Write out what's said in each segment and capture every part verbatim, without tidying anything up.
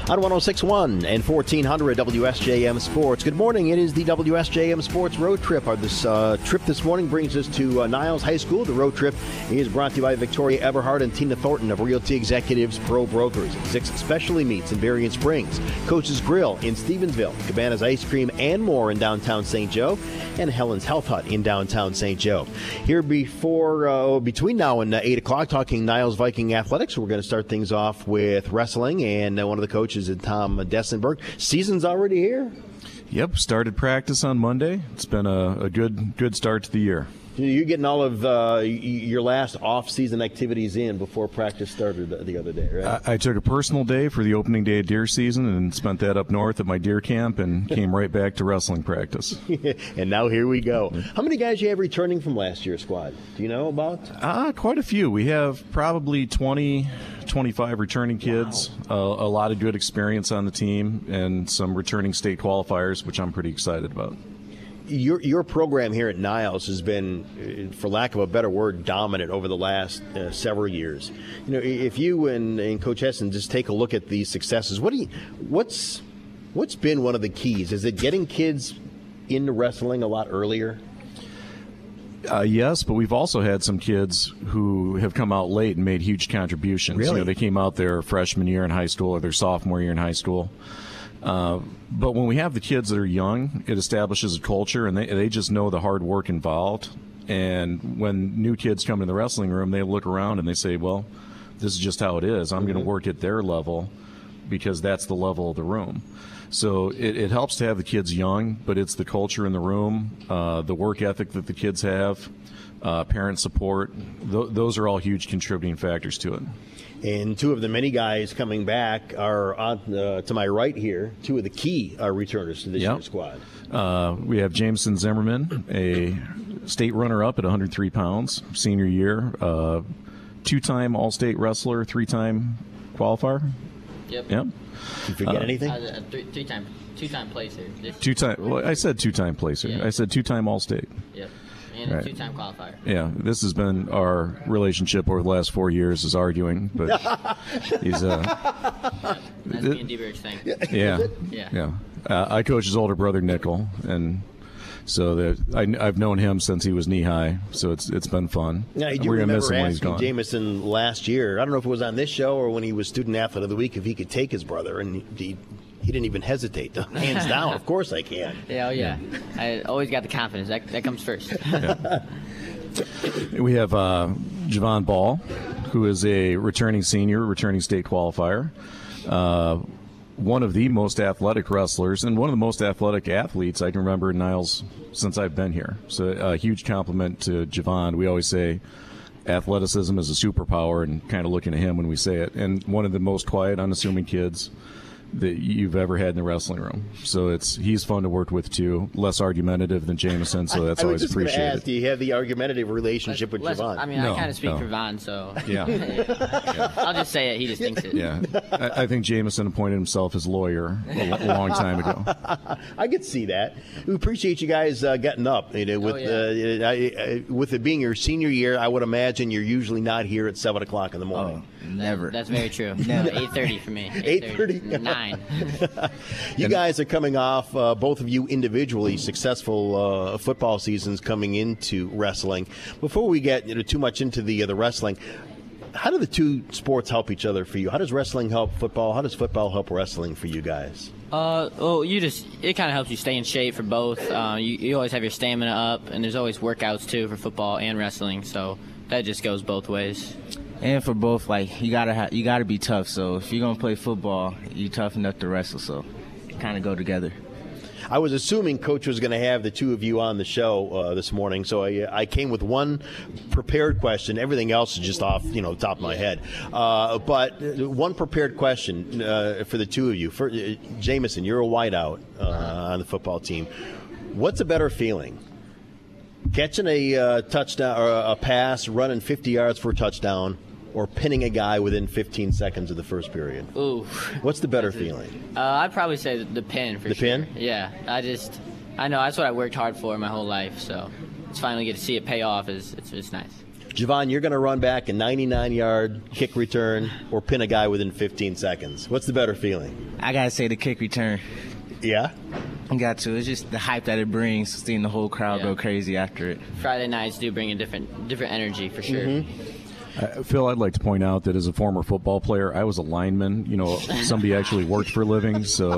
on one oh six point one and fourteen hundred W S J M Sports. Good morning. It is the W S J M Sports Road Trip. Our this uh, trip this morning brings us to uh, Niles High School. The road trip is brought to you by Victoria Everhart and Tina Thornton of Realty Executives Pro Brokers. Six Specialty Meats in Berrien Springs, Coach's Grill in Stevensville, Cabana's Ice Cream and more in downtown Saint Joe, and Helen's Health Hut in downtown Saint Joe. Here before, uh, between now and uh, eight o'clock, talking Niles Viking Athletics. We're going to start things off with wrestling, and uh, one of the coaches is Tom Dessenberg. Season's already here? Yep, started practice on Monday. It's been a, a good good start to the year. You're getting all of uh, your last off-season activities in before practice started the other day, right? I, I took a personal day for the opening day of deer season and spent that up north at my deer camp and came right back to wrestling practice. And now here we go. How many guys you have returning from last year's squad? Do you know about? Uh, quite a few. We have probably twenty, twenty-five returning kids, wow. uh, a lot of good experience on the team, and some returning state qualifiers, which I'm pretty excited about. Your your program here at Niles has been, for lack of a better word, dominant over the last uh, several years. You know, if you and, and Coach Hessen just take a look at these successes, what do you, what's what's been one of the keys? Is it getting kids into wrestling a lot earlier? Uh, yes, but we've also had some kids who have come out late and made huge contributions. Really? You know, they came out their freshman year in high school or their sophomore year in high school. Uh, but when we have the kids that are young, it establishes a culture, and they they just know the hard work involved. And when new kids come in the wrestling room, they look around and they say, well, this is just how it is. I'm mm-hmm. going to work at their level because that's the level of the room. So it, it helps to have the kids young, but it's the culture in the room, uh, the work ethic that the kids have, uh, parent support. Th- those are all huge contributing factors to it. And two of the many guys coming back are on, uh, to my right here, two of the key uh, returners to this yep. year's squad. Uh, we have Jameson Zimmerman, a state runner-up at one hundred three pounds, senior year, uh, two-time All-State wrestler, three-time qualifier. Yep. Yep. Did you forget uh, anything? Uh, three, three-time, two-time placer. Two-time. Well, I said two-time placer. Yeah. I said two-time All-State. Yep. And a right. two-time qualifier. Yeah, this has been our relationship over the last four years is arguing, but he's uh yeah, that's me and D-Bird's thing. Yeah, yeah. yeah. Uh, I coach his older brother Nickel, and so the, I, I've known him since he was knee high. So it's it's been fun. Yeah, I do We're gonna remember miss him when he's asking gone. Jameson last year. I don't know if it was on this show or when he was Student Athlete of the Week, if he could take his brother, and he. He didn't even hesitate. Hands down, of course I can. Yeah, oh yeah. I always got the confidence. That that comes first. Yeah. We have uh, Javon Ball, who is a returning senior, returning state qualifier. Uh, one of the most athletic wrestlers and one of the most athletic athletes I can remember in Niles since I've been here. So a huge compliment to Javon. We always say athleticism is a superpower, and kind of looking at him when we say it. And one of the most quiet, unassuming kids that you've ever had in the wrestling room. So it's he's fun to work with too. Less argumentative than Jameson, so that's I, I always was just appreciated. Ask, do you have the argumentative relationship with Less, Javon? I mean, no, I kind of speak no. for Von, so Yeah. yeah. I'll just say it. He just thinks it. Yeah, I, I think Jameson appointed himself as lawyer a, a long time ago. I could see that. We appreciate you guys uh, getting up. You know, with Oh, yeah. uh, I, I, with it being your senior year, I would imagine you're usually not here at seven o'clock in the morning. Oh, never. That's very true. No, eight thirty for me. eight thirty? Nine. You guys are coming off, uh, both of you individually, successful uh, football seasons coming into wrestling. Before we get you know, too much into the uh, the wrestling, how do the two sports help each other for you? How does wrestling help football? How does football help wrestling for you guys? Uh, well, you just it kind of helps you stay in shape for both. Uh, you, you always have your stamina up, and there's always workouts too for football and wrestling. So that just goes both ways. And for both, like you gotta ha- you gotta be tough. So if you're gonna play football, you tough enough to wrestle. So it kind of go together. I was assuming Coach was going to have the two of you on the show uh, this morning, so I, I came with one prepared question. Everything else is just off, you know, top of my head. Uh, but one prepared question uh, for the two of you. For uh, Jameson, you're a wideout uh, on the football team. What's a better feeling? Catching a uh, touchdown or a pass, running fifty yards for a touchdown, or pinning a guy within fifteen seconds of the first period? Ooh. What's the better feeling? Uh, I'd probably say the, the pin for the sure. The pin? Yeah. I just, I know that's what I worked hard for my whole life, so it's finally get to see it pay off is it's, it's nice. Javon, you're going to run back a ninety-nine yard kick return or pin a guy within fifteen seconds. What's the better feeling? I gotta say the kick return. Yeah? I got to. It's just the hype that it brings, seeing the whole crowd Yeah. go crazy after it. Friday nights do bring a different different energy for sure. Mm-hmm. Uh, Phil, I'd like to point out that as a former football player, I was a lineman. You know, somebody actually worked for a living. So,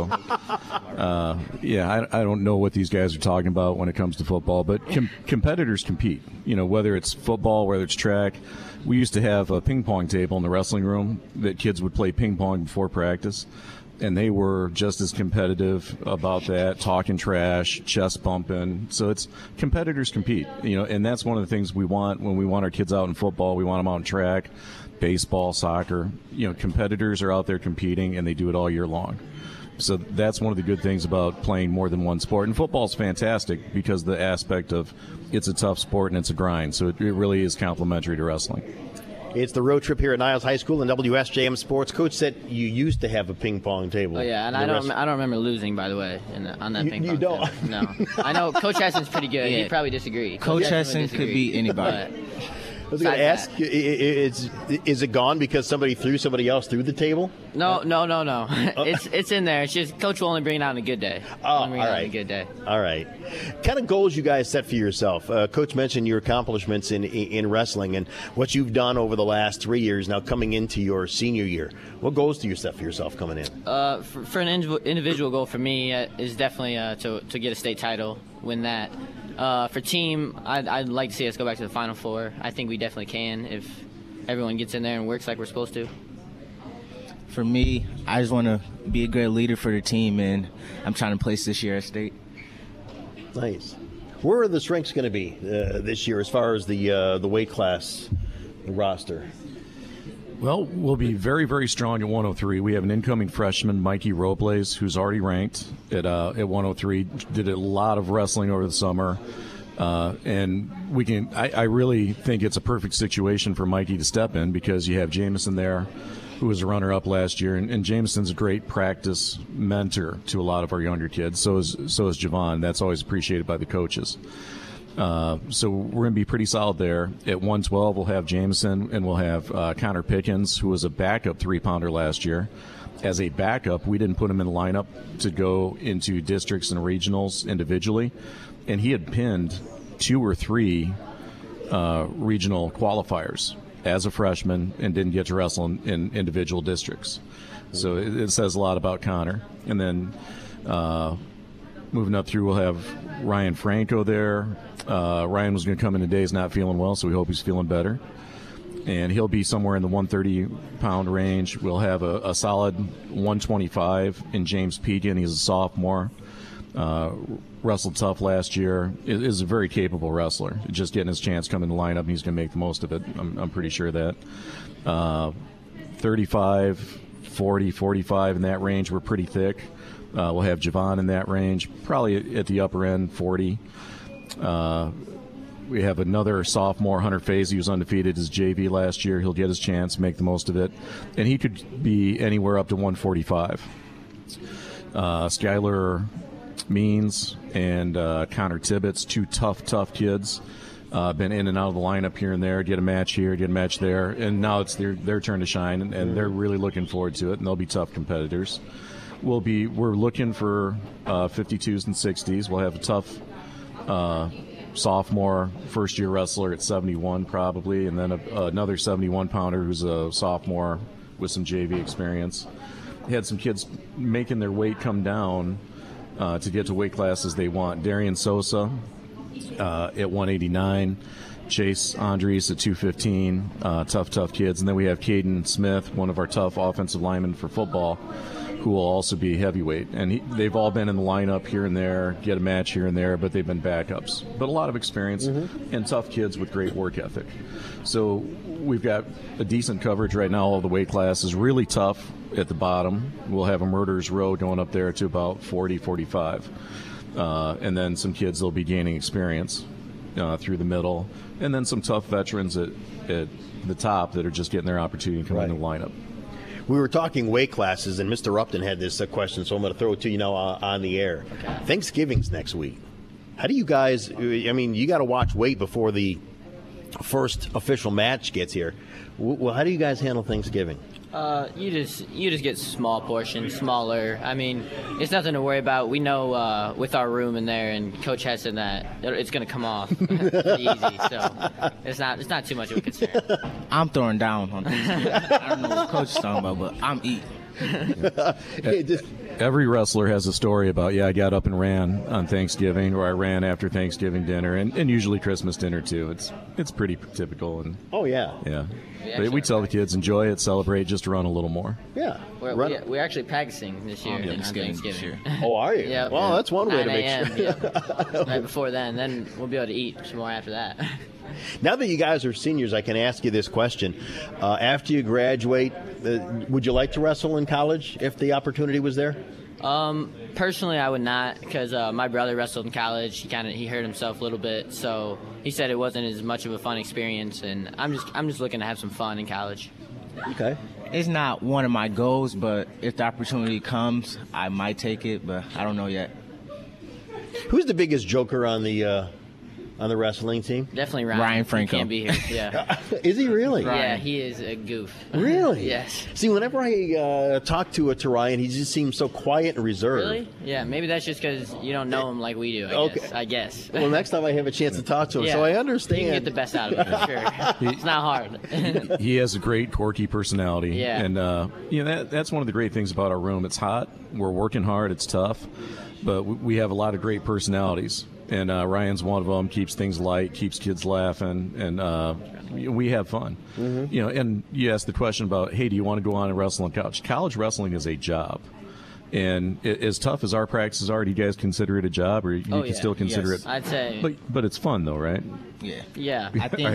uh, yeah, I, I don't know what these guys are talking about when it comes to football. But com- competitors compete. You know, whether it's football, whether it's track. We used to have a ping pong table in the wrestling room that kids would play ping pong before practice. And they were just as competitive about that, talking trash, chest bumping. So it's competitors compete, you know, and that's one of the things we want when we want our kids out in football. We want them out in track, baseball, soccer. You know, competitors are out there competing, and they do it all year long. So that's one of the good things about playing more than one sport. And football is fantastic because the aspect of it's a tough sport and it's a grind. So it, it really is complementary to wrestling. It's the road trip here at Niles High School and W S J M Sports. Coach said you used to have a ping pong table. Oh yeah, and I don't I don't remember losing, by the way, in the, on that You- ping you pong. don't? table. No, I know Coach Hessen's pretty good. Yeah. He'd probably disagree. Coach Hessen would Hessen could disagree. beat anybody. But I was going to besides ask, that- i- i- is, is it gone because somebody threw somebody else through the table? No, no, no, no. it's it's in there. It's just Coach will only bring it out on a good day. Oh, Only bring it all out on right. a good day. All right. Kind of goals you guys set for yourself. Uh, Coach mentioned your accomplishments in, in in wrestling and what you've done over the last three years now coming into your senior year. What goals do you set for yourself coming in? Uh, for, for an indiv- individual goal for me uh, is definitely uh, to to get a state title, win that. Uh, for team, I'd, I'd like to see us go back to the Final Four. I think we definitely can if everyone gets in there and works like we're supposed to. For me, I just want to be a great leader for the team, and I'm trying to place this year at state. Nice. Where are the strengths going to be uh, this year as far as the uh, the weight class roster? Well, we'll be very, very strong at one oh three. We have an incoming freshman, Mikey Robles, who's already ranked at uh, at one oh three. Did a lot of wrestling over the summer, uh, and we can. I, I really think it's a perfect situation for Mikey to step in because you have Jameson there, who was a runner-up last year, and, and Jameson's a great practice mentor to a lot of our younger kids. So is so is Javon. That's always appreciated by the coaches. Uh, so we're going to be pretty solid there. At one twelve, we'll have Jameson, and we'll have uh, Connor Pickens, who was a backup three-pounder last year. As a backup, we didn't put him in the lineup to go into districts and regionals individually, and he had pinned two or three uh, regional qualifiers as a freshman and didn't get to wrestle in, in individual districts. So it, it says a lot about Connor. And then uh, moving up through, we'll have Ryan Franco there. Uh, Ryan was going to come in today. He's not feeling well, so we hope he's feeling better. And he'll be somewhere in the one thirty pound range. We'll have a, a solid one twenty-five in James Pekin. He's a sophomore. Uh, wrestled tough last year. Is, is a very capable wrestler. Just getting his chance coming in the lineup, and he's going to make the most of it. I'm, I'm pretty sure of that. Uh, thirty-five, forty, forty-five in that range. We're pretty thick. Uh, we'll have Javon in that range, probably at the upper end, forty. Uh, we have another sophomore, Hunter Faze. He was undefeated as J V last year. He'll get his chance, make the most of it. And he could be anywhere up to one forty-five. Uh, Skylar Means and uh, Connor Tibbetts, two tough, tough kids. Uh, been in and out of the lineup here and there, get a match here, get a match there. And now it's their, their turn to shine, and, and they're really looking forward to it, and they'll be tough competitors. We'll be, we're looking for uh, fifty-twos and sixties. We'll have a tough uh, sophomore first-year wrestler at seventy-one probably, and then a, another seventy-one pounder who's a sophomore with some J V experience. Had some kids making their weight come down uh, to get to weight classes they want. Darian Sosa uh, at one eighty-nine, Chase Andres at two fifteen, uh, tough, tough kids. And then we have Caden Smith, one of our tough offensive linemen for football, who will also be heavyweight. And he, they've all been in the lineup here and there, get a match here and there, but they've been backups. But a lot of experience mm-hmm. and tough kids with great work ethic. So we've got a decent coverage right now. All the weight classes really tough at the bottom. We'll have a murderer's row going up there to about forty, forty-five. Uh, and then some kids will be gaining experience uh, through the middle. And then some tough veterans at, at the top that are just getting their opportunity to come right. in the lineup. We were talking weight classes, and Mister Upton had this uh, question, so I'm going to throw it to you now uh, on the air. Okay. Thanksgiving's next week. How do you guys, I mean, you got to watch weight before the first official match gets here. Well, how do you guys handle Thanksgiving? Uh, you just you just get small portions, smaller. I mean, it's nothing to worry about. We know uh, with our room in there and Coach Hesson that it's going to come off pretty easy. So it's not it's not too much of a concern. I'm throwing down on Thanksgiving. I don't know what Coach is talking about, but I'm eating. Hey, just, Every wrestler has a story about, yeah, I got up and ran on Thanksgiving, or I ran after Thanksgiving dinner, and, and usually Christmas dinner too. It's it's pretty typical, and oh yeah, yeah. We But we tell the kids, enjoy it, celebrate, just run a little more. yeah. We're, Run- we, we're actually practicing this year On on Thanksgiving Thanksgiving. this year. oh, are you? Yeah. Well, that's one way to make nine a.m., sure. yeah. Right before then, then we'll be able to eat some more after that. Now that you guys are seniors, I can ask you this question: uh, after you graduate, uh, would you like to wrestle in college if the opportunity was there? Um, personally, I would not, because uh, my brother wrestled in college. He kind of he hurt himself a little bit, so he said it wasn't as much of a fun experience. And I'm just I'm just looking to have some fun in college. Okay. It's not one of my goals, but if the opportunity comes, I might take it, but I don't know yet. Who's the biggest joker on the uh, on the wrestling team? Definitely Ryan. Ryan He Franco. can't be here. Yeah. Is he really? Yeah, he is a goof. Really? Yes. See, whenever I uh, talk to a to Ryan, he just seems so quiet and reserved. Really? Yeah. Maybe that's just because you don't know him like we do. I Okay. guess. I guess. Well, next time I have a chance to talk to him, yeah. so I You understand. can get the best out of it for sure. It's not hard. He has a great, quirky personality. Yeah. And, uh, you know, that, that's one of the great things about our room. It's hot. We're working hard. It's tough. But we, we have a lot of great personalities. And uh, Ryan's one of them, keeps things light, keeps kids laughing, and uh, we have fun. Mm-hmm. You know, and you asked the question about, hey, do you want to go on and wrestle in college? College wrestling is a job. And it, as tough as our practices are, do you guys consider it a job, or you Oh, can yeah. still consider Yes. it? I'd say. But, but it's fun, though, right? Yeah. Yeah. I think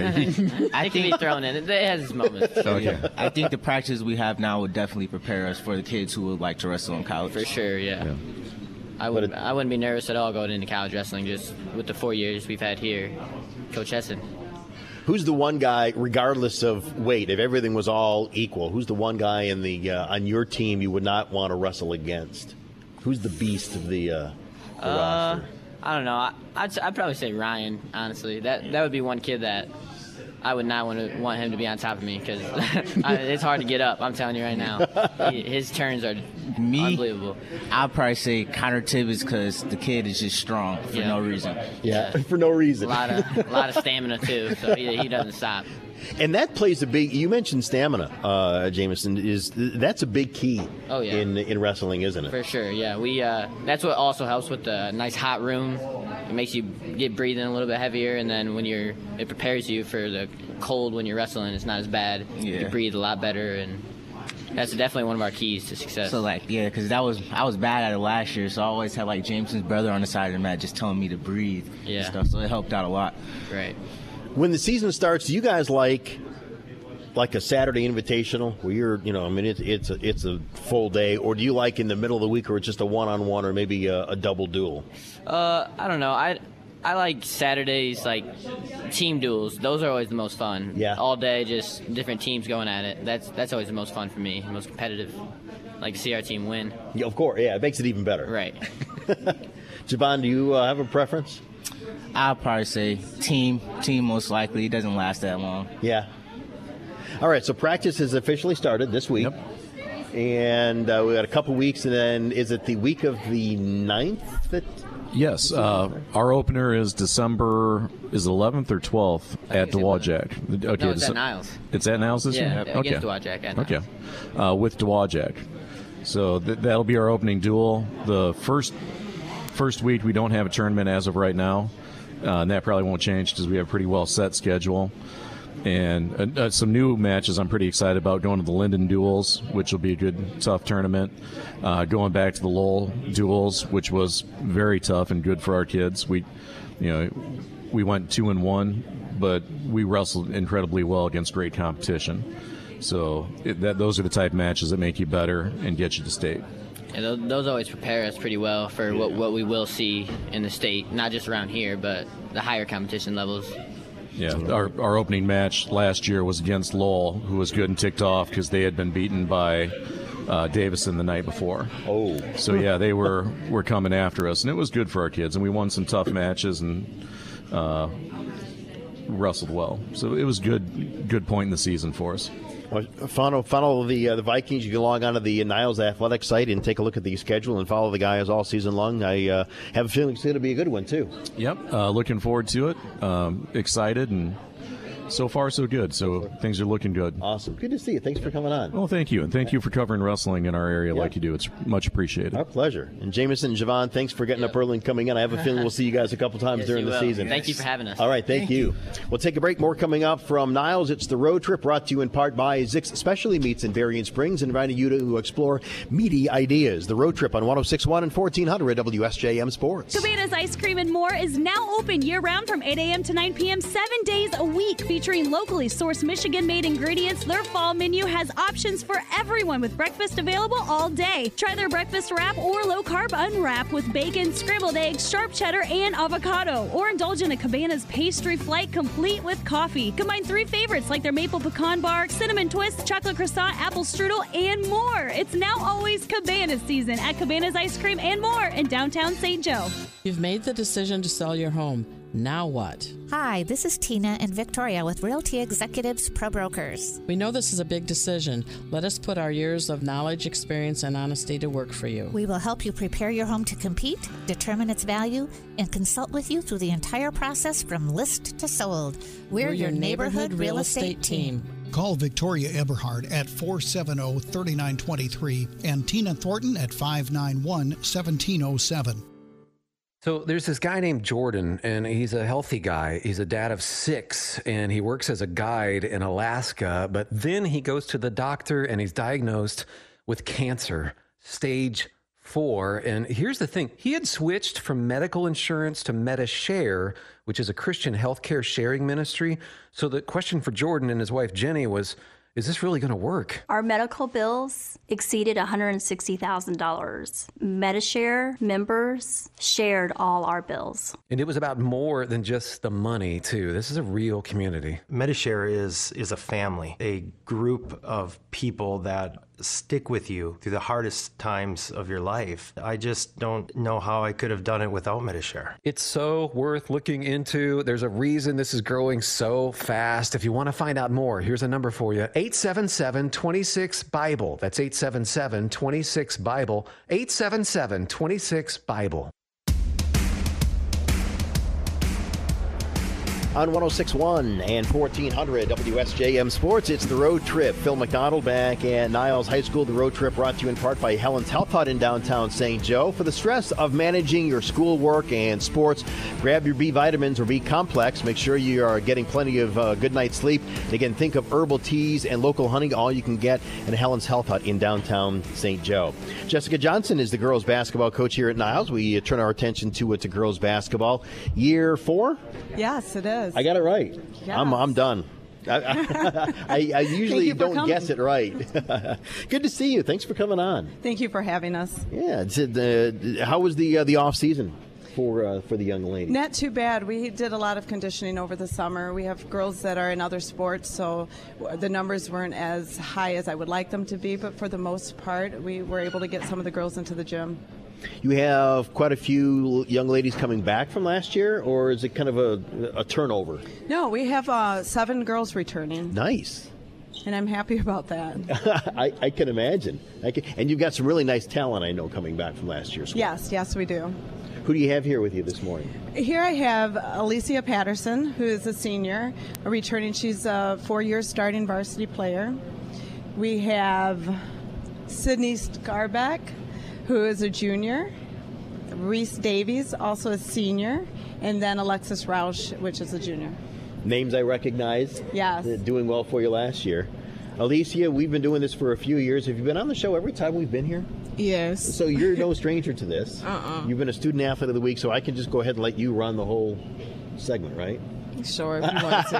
I can be thrown in. It has its moments. Okay. I think the practice we have now would definitely prepare us for the kids who would like to wrestle in college. For sure, yeah. Yeah. I would I wouldn't be nervous at all going into college wrestling just with the four years we've had here. Coach Hesson. Who's the one guy, regardless of weight, if everything was all equal, who's the one guy in the uh, on your team you would not want to wrestle against? Who's the beast of the, uh, the Uh, roster? I don't know. I, I'd I'd probably say Ryan. Honestly, that that would be one kid that I would not want to want him to be on top of me because it's hard to get up. I'm telling you right now, he, his turns are Me, unbelievable. I'd probably say Connor Tibbetts because the kid is just strong for Yeah. no reason. Yeah, for no A reason. lot of a lot of stamina too, so he, he doesn't stop. And that plays a big. You mentioned stamina, uh, Jameson. Is that's a big key? Oh, yeah. in in wrestling, isn't it? For sure, yeah. We uh, that's what also helps with the nice hot room. It makes you get breathing a little bit heavier, and then when you're, it prepares you for the cold when you're wrestling. It's not as bad. You Yeah. can breathe a lot better, and that's definitely one of our keys to success. So like, yeah, because that was I was bad at it last year, so I always had like Jameson's brother on the side of the mat just telling me to breathe Yeah. and stuff. So it helped out a lot. Right. When the season starts, do you guys like like a Saturday invitational where you're, you know, I mean, it's it's a, it's a full day, or do you like in the middle of the week where it's just a one-on-one or maybe a, a double duel? Uh, I don't know. I I like Saturdays, like team duels. Those are always the most fun. Yeah. All day, just different teams going at it. That's that's always the most fun for me. The most competitive. Like to see our team win. Yeah, of course, yeah, it makes it even better. Right. Javon, do you uh, have a preference? I'll probably say team, team most likely. It doesn't last that long. Yeah. All right, so practice has officially started this week. Yep. And uh, we got a couple weeks, and then is it the week of the ninth? That Yes, uh, our opener is December is eleventh or twelfth at it's Dowagiac. Okay, No, it's Dece- at Niles. It's at Niles this Yeah, year. against Dowagiac at Okay, uh, with Dowagiac. So th- that'll be our opening duel. The first first week we don't have a tournament as of right now, uh, and that probably won't change because we have a pretty well set schedule. And uh, uh, some new matches I'm pretty excited about, going to the Linden Duels, which will be a good, tough tournament. Uh, going back to the Lowell Duels, which was very tough and good for our kids. We, you know, we went two and one, but we wrestled incredibly well against great competition. So it, that, those are the type of matches that make you better and get you to state. And those, those always prepare us pretty well for what, what we will see in the state, not just around here, but the higher competition levels. Yeah, our, our opening match last year was against Lowell, who was good and ticked off because they had been beaten by uh, Davison the night before. Oh. So, yeah, they were, were coming after us, and it was good for our kids. And we won some tough matches, and uh, wrestled well. So it was good, good point in the season for us. Well, follow follow the uh, the Vikings. You can log on to the Niles Athletic site and take a look at the schedule and follow the guys all season long. I uh, have a feeling it's going to be a good one, too. Yep. Uh, looking forward to it. Um, excited, and so far so good. So things are looking good. Awesome. Good to see you. Thanks for coming on. Well, thank you. And thank you for covering wrestling in our area yeah. like you do. It's much appreciated. Our pleasure. And Jameson and Javon, thanks for getting yep. up early and coming in. I have a feeling we'll see you guys a couple times yes, during the will. season. Thank you for having us. All right. Thank, thank you. you. We'll take a break. More coming up from Niles. It's the road trip brought to you in part by Zick's Specialty Meats in Berrien Springs, inviting you to explore meaty ideas. The road trip on one oh six point one and fourteen hundred W S J M Sports. Cabana's Ice Cream and More is now open year-round from eight a.m. to nine p.m. seven days a week, featuring locally sourced Michigan-made ingredients. Their fall menu has options for everyone, with breakfast available all day. Try their breakfast wrap or low-carb unwrap with bacon, scrambled eggs, sharp cheddar, and avocado. Or indulge in a Cabana's pastry flight complete with coffee. Combine three favorites like their maple pecan bar, cinnamon twist, chocolate croissant, apple strudel, and more. It's now always Cabana's season at Cabana's Ice Cream and More in downtown Saint Joe. You've made the decision to sell your home. Now what? Hi, this is Tina and Victoria with Realty Executives Pro Brokers. We know this is a big decision. Let us put our years of knowledge, experience, and honesty to work for you. We will help you prepare your home to compete, determine its value, and consult with you through the entire process from list to sold. We're, We're your, your neighborhood, neighborhood real estate team. team. Call Victoria Eberhard at four seven zero, three nine two three and Tina Thornton at five nine one, one seven zero seven. So there's this guy named Jordan, and he's a healthy guy. He's a dad of six, and he works as a guide in Alaska. But then he goes to the doctor, and he's diagnosed with cancer, stage four. And here's the thing. He had switched from medical insurance to MediShare, which is a Christian healthcare sharing ministry. So the question for Jordan and his wife, Jenny, was, is this really going to work? Our medical bills exceeded one hundred sixty thousand dollars. MediShare members shared all our bills. And it was about more than just the money, too. This is a real community. MediShare is, is a family, a group of people that stick with you through the hardest times of your life. I just don't know how I could have done it without MediShare. It's so worth looking into. There's a reason this is growing so fast. If you want to find out more, here's a number for you. eight seven seven, two six, Bible. That's eight seven seven, two six, Bible. eight seven seven, two six, Bible. On one oh six point one and fourteen hundred W S J M Sports, it's the road trip. Phil McDonald back at Niles High School. The road trip brought to you in part by Helen's Health Hut in downtown Saint Joe. For the stress of managing your schoolwork and sports, grab your B vitamins or B complex. Make sure you are getting plenty of uh, good night's sleep. And again, think of herbal teas and local honey, all you can get in Helen's Health Hut in downtown Saint Joe. Jessica Johnson is the girls basketball coach here at Niles. We uh, turn our attention to it to girls basketball. Year four? Yes, it is. I got it right. Yes. I'm I'm done. I, I, I, I usually don't coming. guess it right. Good to see you. Thanks for coming on. Thank you for having us. Yeah. It's, uh, how was the uh, the off season for uh, for the young ladies? Not too bad. We did a lot of conditioning over the summer. We have girls that are in other sports, so the numbers weren't as high as I would like them to be. But for the most part, we were able to get some of the girls into the gym. You have quite a few young ladies coming back from last year, or is it kind of a, a turnover? No, we have uh, seven girls returning. Nice. And I'm happy about that. I, I can imagine. I can, and you've got some really nice talent, I know, coming back from last year's school. Yes, yes, we do. Who do you have here with you this morning? Here I have Alicia Patterson, who is a senior, a returning. She's a four-year starting varsity player. We have Sydney Scarbeck, who is a junior, Reese Davies, also a senior, and then Alexis Roush, which is a junior. Names I recognize. Yes. Doing well for you last year. Alicia, we've been doing this for a few years. Have you been on the show every time we've been here? Yes. So you're no stranger to this. Uh-uh. You've been a student athlete of the week, so I can just go ahead and let you run the whole segment, right? Sure, if you want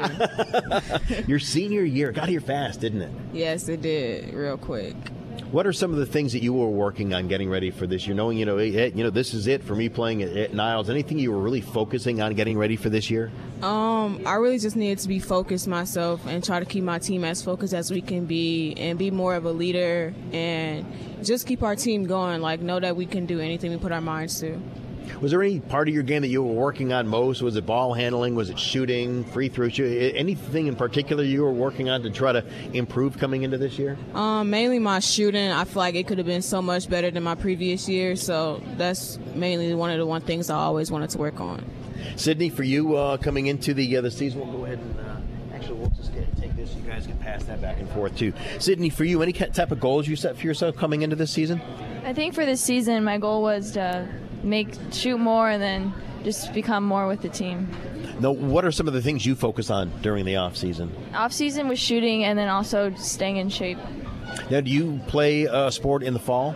to. Your senior year got here fast, didn't it? Yes, it did, real quick. What are some of the things that you were working on getting ready for this year? Knowing, you know, hey, you know, this is it for me playing at, at Niles. Anything you were really focusing on getting ready for this year? Um, I really just needed to be focused myself and try to keep my team as focused as we can be and be more of a leader and just keep our team going. Like, know that we can do anything we put our minds to. Was there any part of your game that you were working on most? Was it ball handling? Was it shooting, free throw shooting? Anything in particular you were working on to try to improve coming into this year? Um, mainly my shooting. I feel like it could have been so much better than my previous year, so that's mainly one of the one things I always wanted to work on. Sydney, for you uh, coming into the uh, the season, we'll go ahead and uh, actually we'll just take this. You guys can pass that back and forth too. Sydney, for you, any type of goals you set for yourself coming into this season? I think for this season, my goal was to make shoot more and then just become more with the team. Now, what are some of the things you focus on during the off season? Off season was shooting and then also staying in shape. Now, do you play a sport in the fall?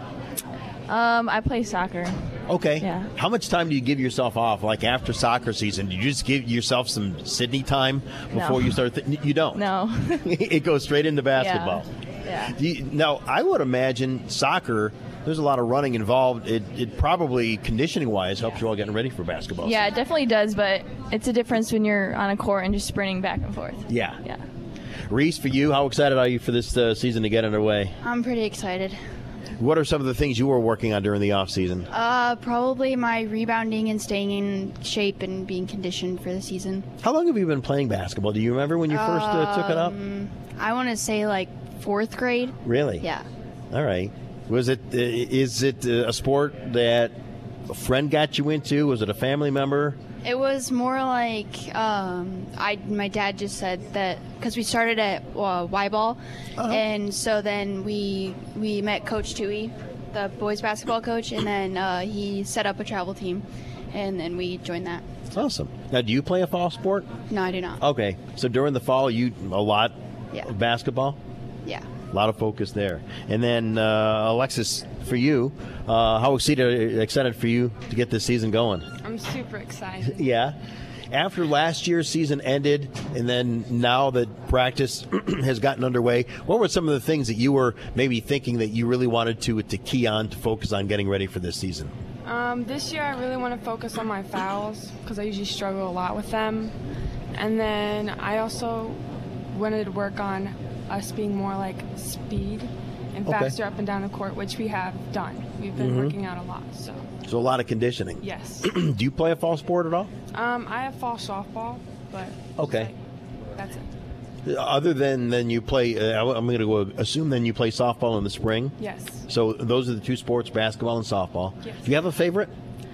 Um, I play soccer. Okay. Yeah. How much time do you give yourself off? Like after soccer season, do you just give yourself some Sydney time before No. you start? Th- you don't. No. It goes straight into basketball. Yeah. Do you, now, I would imagine soccer. There's a lot of running involved. It, it probably conditioning-wise helps you all getting ready for basketball. Yeah, it definitely does, but it's a difference when you're on a court and just sprinting back and forth. Yeah. Yeah. Reese, for you, how excited are you for this uh, season to get underway? I'm pretty excited. What are some of the things you were working on during the off season? Uh, probably my rebounding and staying in shape and being conditioned for the season. How long have you been playing basketball? Do you remember when you first uh, took it up? Um, I want to say like fourth grade. Really? Yeah. All right. Was it? Uh, is it uh, a sport that a friend got you into? Was it a family member? It was more like um, I. My dad just said that because we started at uh, Y-ball, Uh-huh. and so then we we met Coach Tui, the boys basketball coach, and then uh, he set up a travel team, and then we joined that. Awesome. Now, do you play a fall sport? No, I do not. Okay. So during the fall, you a lot Yeah. of basketball. Yeah. A lot of focus there. And then uh, Alexis, for you, uh, how excited excited for you to get this season going? I'm super excited. Yeah. After last year's season ended, and then now that practice has gotten underway, what were some of the things that you were maybe thinking that you really wanted to to key on to focus on getting ready for this season? Um, this year I really want to focus on my fouls because I usually struggle a lot with them. And then I also wanted to work on us being more like speed and Okay. faster up and down the court, which we have done. We've been Mhm. working out a lot. So So a lot of conditioning. yes. Do you play a fall sport at all? um, I have fall softball, but Okay. that's it. Other than than you play, uh, I'm going to go assume then you play softball in the spring. Yes. So those are the two sports, basketball and softball. Yes. Do you have a favorite?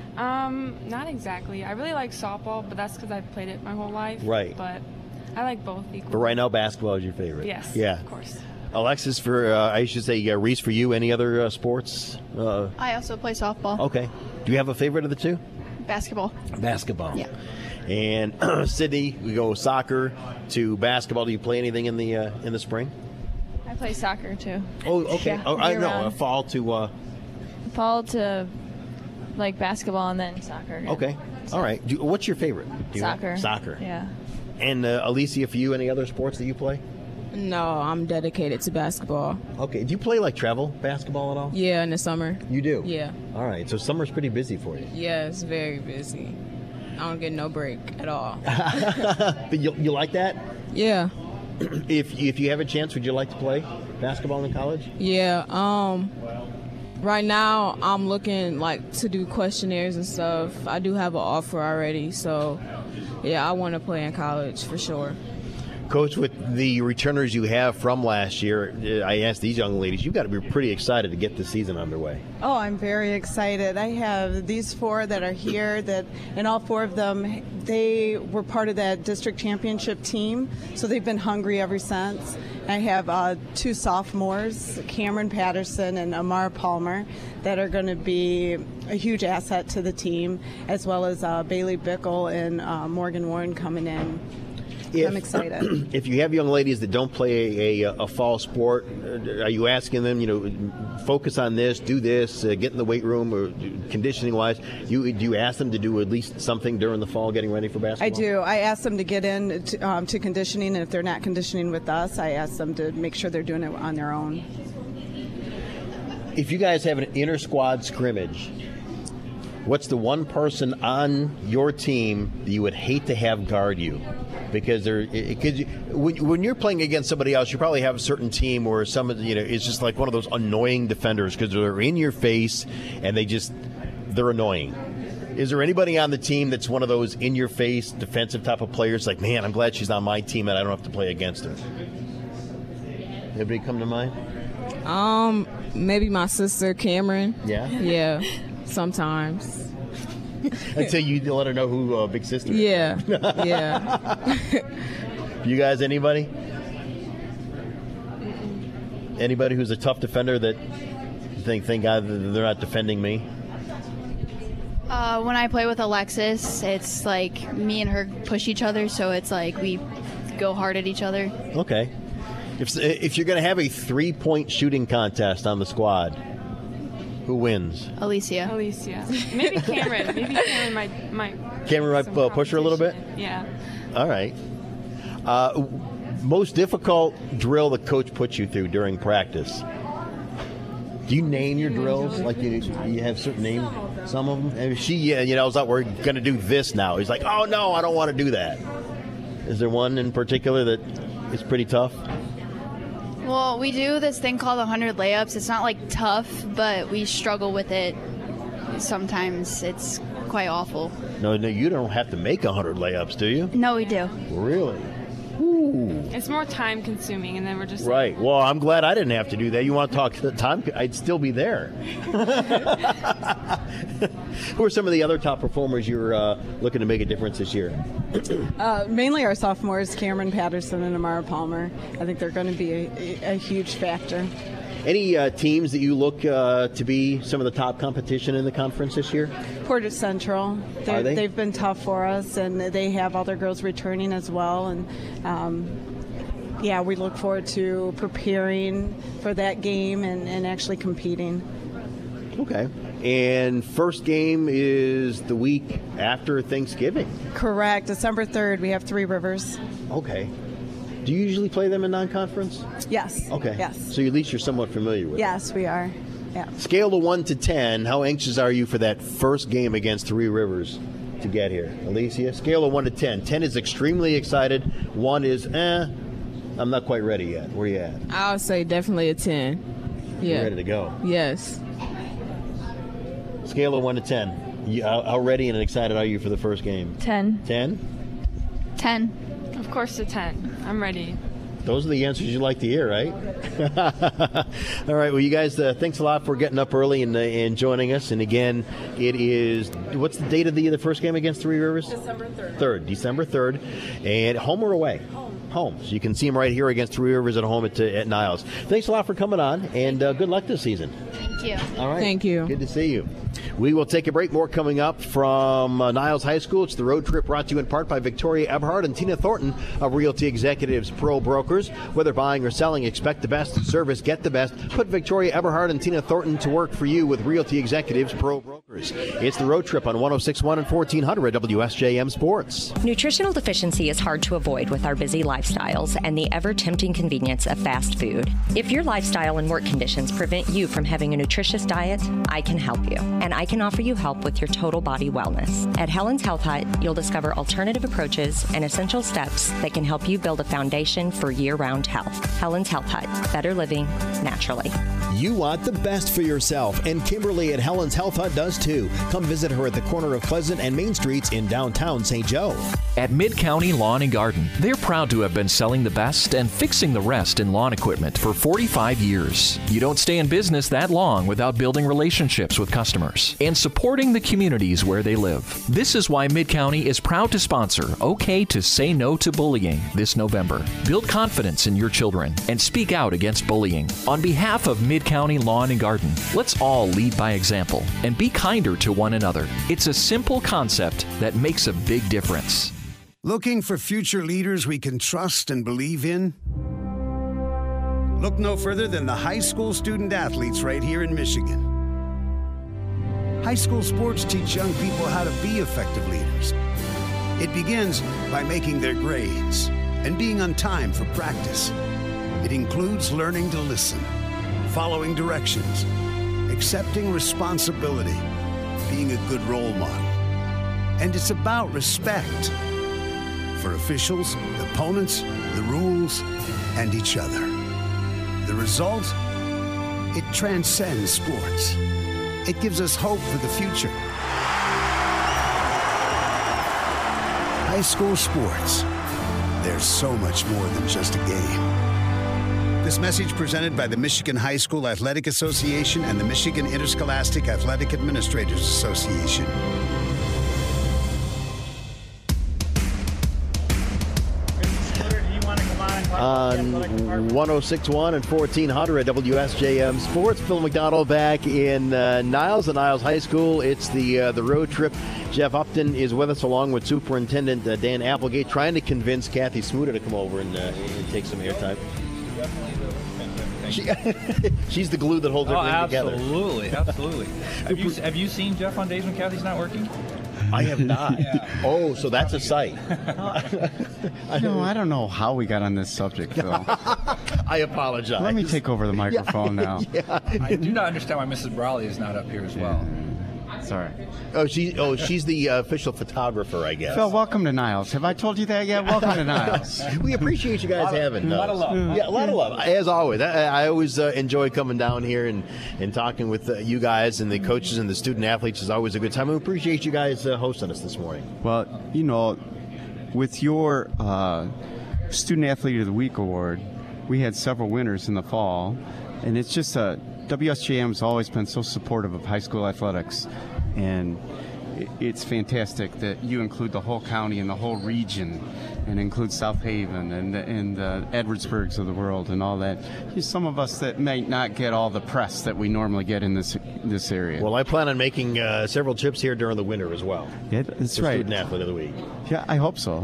Um, not exactly. I really like softball, but that's because I've played it my whole life. Right. But I like both equally. But right now, basketball is your favorite. Yes. Yeah. Of course. Alexis, for uh, I should say, uh, Reese, for you, any other uh, sports? Uh, I also play softball. okay. Do you have a favorite of the two? Basketball. Basketball. Yeah. And Sydney, we go soccer to basketball. Do you play anything in the uh, in the spring? I play soccer too. Oh, okay. Yeah, oh, I know. year-round. A fall to. Uh, Fall to like basketball and then soccer. again. okay. All right. Do, what's your favorite? Do you Soccer. Soccer. Yeah. And uh, Alicia, for you, any other sports that you play? No, I'm dedicated to basketball. Okay. Do you play like travel basketball at all? Yeah, in the summer. You do? Yeah. All right. So summer's pretty busy for you. Yeah, it's very busy. I don't get no break at all. But you, you like that? Yeah. If if you have a chance, would you like to play basketball in college? Yeah. Um. Right now, I'm looking like to do questionnaires and stuff. I do have an offer already, so yeah, I want to play in college for sure. Coach, with the returners you have from last year, uh, I asked these young ladies, you've got to be pretty excited to get the season underway. Oh, I'm very excited. I have these four that are here, that, and all four of them, they were part of that district championship team, so they've been hungry ever since. I have uh, two sophomores, Cameron Patterson and Amara Palmer, that are going to be a huge asset to the team, as well as uh, Bailey Bickle and uh, Morgan Warren coming in. If, I'm excited. If you have young ladies that don't play a, a, a fall sport, uh, are you asking them, you know, focus on this, do this, uh, get in the weight room, or conditioning-wise? You, do you ask them to do at least something during the fall, getting ready for basketball? I do. I ask them to get in to, um, to conditioning, and if they're not conditioning with us, I ask them to make sure they're doing it on their own. If you guys have an inter-squad scrimmage, what's the one person on your team that you would hate to have guard you? Because they're, because when, when you're playing against somebody else, you probably have a certain team where some, you know, it's just like one of those annoying defenders because they're in your face and they just, they're annoying. Is there anybody on the team that's one of those in-your-face defensive type of players? Like, man, I'm glad she's on my team and I don't have to play against her. Anybody come to mind? Um, maybe my sister Cameron. Yeah? Yeah, sometimes. Until you let her know who uh, Big Sister is. Yeah, yeah. You guys, anybody? Anybody who's a tough defender that you think, thank God they're not defending me? Uh, when I play with Alexis, it's like me and her push each other, so it's like we go hard at each other. Okay. If if you're going to have a three-point shooting contest on the squad, who wins? Alicia. Alicia. Maybe Cameron. Maybe Cameron might might. Cameron might uh, push her a little bit? Yeah. All right. Uh, most difficult drill the coach puts you through during practice? Do you name your drills? Like you, you have certain names, some of them? And she, yeah, you know, was like, we're going to do this now. He's like, oh, no, I don't want to do that. Is there one in particular that is pretty tough? Well, we do this thing called one hundred layups. It's not like tough, but we struggle with it. Sometimes it's quite awful. No, no, you don't have to make one hundred layups, do you? No, we do. Really? Ooh. It's more time consuming, and then we're just Right. Well, I'm glad I didn't have to do that. You want to talk to the time? I'd still be there. Who are some of the other top performers you're uh, looking to make a difference this year? Uh, mainly our sophomores, Cameron Patterson and Amara Palmer. I think they're going to be a, a huge factor. Any uh, teams that you look uh, to be some of the top competition in the conference this year? Portage Central. Are they? They've been tough for us, and they have other girls returning as well. And um, yeah, we look forward to preparing for that game and, and actually competing. Okay. And first game is the week after Thanksgiving. Correct. December third, we have Three Rivers. Okay. Do you usually play them in non-conference? Yes. Okay. Yes. So at least you're somewhat familiar with it. Yes, we are. Yeah. Scale of one to ten, how anxious are you for that first game against Three Rivers to get here? Alicia, scale of one to ten. ten is extremely excited. one is, eh, I'm not quite ready yet. Where are you at? I would say definitely a ten. Yeah. You're ready to go. Yes. Scale of one to ten. You, how, how ready and excited are you for the first game? ten. ten? ten. Of course, a ten. I'm ready. Those are the answers you like to hear, right? All right. Well, you guys, uh, thanks a lot for getting up early and, uh, and joining us. And again, it is, what's the date of the the first game against Three Rivers? December third. third, December third. And home or away? Home. Home. So you can see them right here against Three Rivers at home at, uh, at Niles. Thanks a lot for coming on, and uh, good luck this season. Thank you. All right. Thank you. Good to see you. We will take a break. More coming up from uh, Niles High School. It's the road trip brought to you in part by Victoria Eberhard and Tina Thornton of Realty Executives Pro Brokers. Whether buying or selling, expect the best service, get the best. Put Victoria Eberhard and Tina Thornton to work for you with Realty Executives Pro Brokers. It's the road trip on one oh six point one and fourteen hundred W S J M Sports. Nutritional deficiency is hard to avoid with our busy lifestyles and the ever-tempting convenience of fast food. If your lifestyle and work conditions prevent you from having a nutritious diet, I can help you. And I can offer you help with your total body wellness. At Helen's Health Hut, you'll discover alternative approaches and essential steps that can help you build a foundation for year-round health. Helen's Health Hut. Better living naturally. You want the best for yourself, and Kimberly at Helen's Health Hut does too. Come visit her at the corner of Pleasant and Main Streets in downtown Saint Joe. At Mid-County Lawn and Garden, they're proud to have been selling the best and fixing the rest in lawn equipment for forty-five years. You don't stay in business that long without building relationships with customers and supporting the communities where they live. This is why Mid-County is proud to sponsor OK to Say No to Bullying this November. Build confidence in your children and speak out against bullying. On behalf of Mid-County Lawn and Garden, let's all lead by example and be kinder to one another. It's a simple concept that makes a big difference. Looking for future leaders we can trust and believe in? Look no further than the high school student athletes right here in Michigan. High school sports teach young people how to be effective leaders. It begins by making their grades and being on time for practice. It includes learning to listen, following directions, accepting responsibility, being a good role model. And it's about respect for officials, opponents, the rules, and each other. The result? It transcends sports. It gives us hope for the future. high school sports, there's so much more than just a game. This message presented by the Michigan High School Athletic Association and the Michigan Interscholastic Athletic Administrators Association. On one oh six point one and fourteen hundred W S J M Sports, Phil McDonald back in uh, Niles, the Niles High School. It's the uh, the road trip. Jeff Upton is with us along with Superintendent uh, Dan Applegate, trying to convince Kathy Smuda to come over and, uh, and take some airtime. She, she's the glue that holds oh, everything together. Absolutely, absolutely. Have you have you seen Jeff on days when Kathy's not working? I have not. Yeah. Oh, so that's a sight. No, I don't know how we got on this subject, Phil. I apologize. Let me take over the microphone yeah. now. Yeah. I do not understand why Missus Brawley is not up here as well. Sorry. Oh, she. Oh, she's the uh, official photographer, I guess. Phil, welcome to Niles. Have I told you that yet? Welcome to Niles. We appreciate you guys having us. A lot of love. Yeah, a lot of love. As always, I, I always uh, enjoy coming down here and, and talking with uh, you guys and the coaches and the student athletes. Is always a good time. We appreciate you guys uh, hosting us this morning. Well, you know, with your uh, Student Athlete of the Week award, we had several winners in the fall, and it's just a. W S J M has always been so supportive of high school athletics, and it's fantastic that you include the whole county and the whole region, and include South Haven and the, and the Edwardsburgs of the world and all that. There's some of us that may not get all the press that we normally get in this this area. Well, I plan on making uh, several trips here during the winter as well. Yeah, that's for right. Student Athlete of the Week. Yeah, I hope so.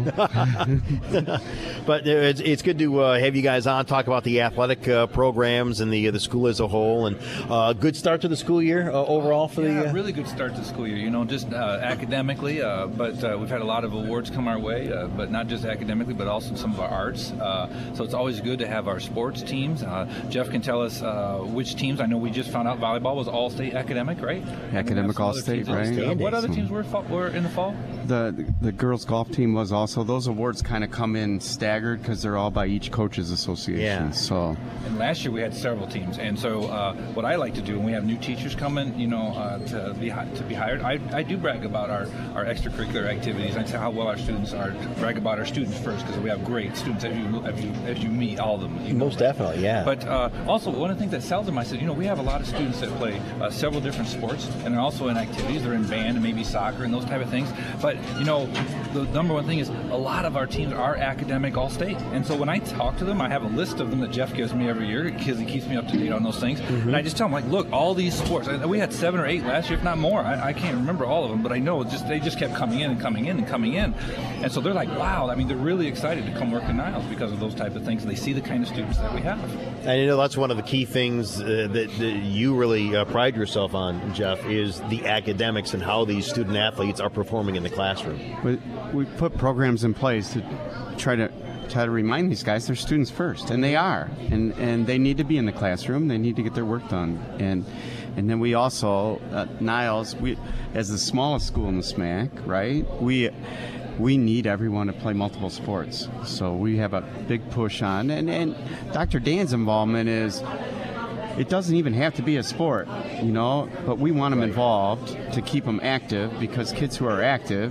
But it's, it's good to uh, have you guys on, talk about the athletic uh, programs and the uh, the school as a whole, and uh, good start to the school year uh, overall for yeah, the. Uh... really good start to the school year. You know, just uh, academically, uh, but uh, we've had a lot of awards come our way, uh, but not just academically, but also some of our arts. Uh, so it's always good to have our sports teams. Uh, Jeff can tell us uh, which teams. I know we just found out volleyball was all-state academic, right? Academic all-state, right? Uh, what other teams were, were in the fall? The the girls golf team was also. Those awards kind of come in staggered because they're all by each coaches association. Yeah. So. And last year we had several teams, and so uh, what I like to do when we have new teachers coming, you know, uh, to be to be hired, I, I do brag about our, our extracurricular activities. I say how well our students are. Brag about our students first because we have great students as you as you, as you meet all of them. You know, Most right? definitely, yeah. But uh, also one of the things that sells them, I said, you know, we have a lot of students that play uh, several different sports, and they're also in activities. They're in band and maybe soccer and those type of things. But you know, the number one thing is a lot of our teams are academic all-state, and so when I talk to them, I have a list of them that Jeff gives me every year because he keeps me up to date on those things. Mm-hmm. And I just tell them, like, look, all these sports. We had seven or eight last year, if not more. I, I can't remember all of them, but I know it just they just kept coming in and coming in and coming in, and so they're like, wow. I mean, they're really excited to come work in Niles because of those type of things. They see the kind of students that we have. And you know that's one of the key things uh, that, that you really uh, pride yourself on, Jeff, is the academics and how these student athletes are performing in the classroom. We, we put programs in place to try to try to remind these guys they're students first, and they are, and and they need to be in the classroom. They need to get their work done, and and then we also uh, Niles, we as the smallest school in the S M A C, right? We. We need everyone to play multiple sports. So we have a big push on. And, and Doctor Dan's involvement is, it doesn't even have to be a sport, you know, but we want them right. involved to keep them active because kids who are active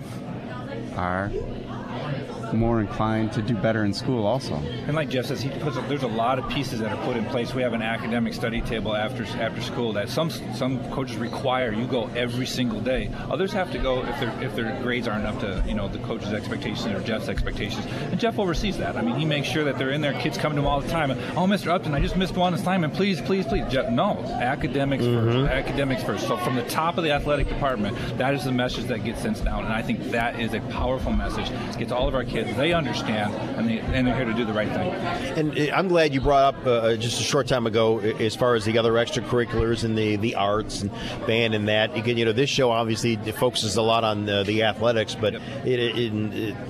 are more inclined to do better in school also. And like Jeff says, he puts a, there's a lot of pieces that are put in place. We have an academic study table after after school that some some coaches require you go every single day. Others have to go if their if their grades aren't up to, you know, the coach's expectations or Jeff's expectations. And Jeff oversees that. I mean, he makes sure that they're in there. Kids come to him all the time. Oh, Mister Upton, I just missed one assignment. Please, please, please. Jeff, no, academics mm-hmm. first. Academics first. So from the top of the athletic department, that is the message that gets sent down. And I think that is a powerful message. It gets all of our kids. They understand, and, they, and they're here to do the right thing. And I'm glad you brought up uh, just a short time ago as far as the other extracurriculars and the, the arts and band and that. Again, you know, this show obviously focuses a lot on uh, the athletics, but yep. it, it, it,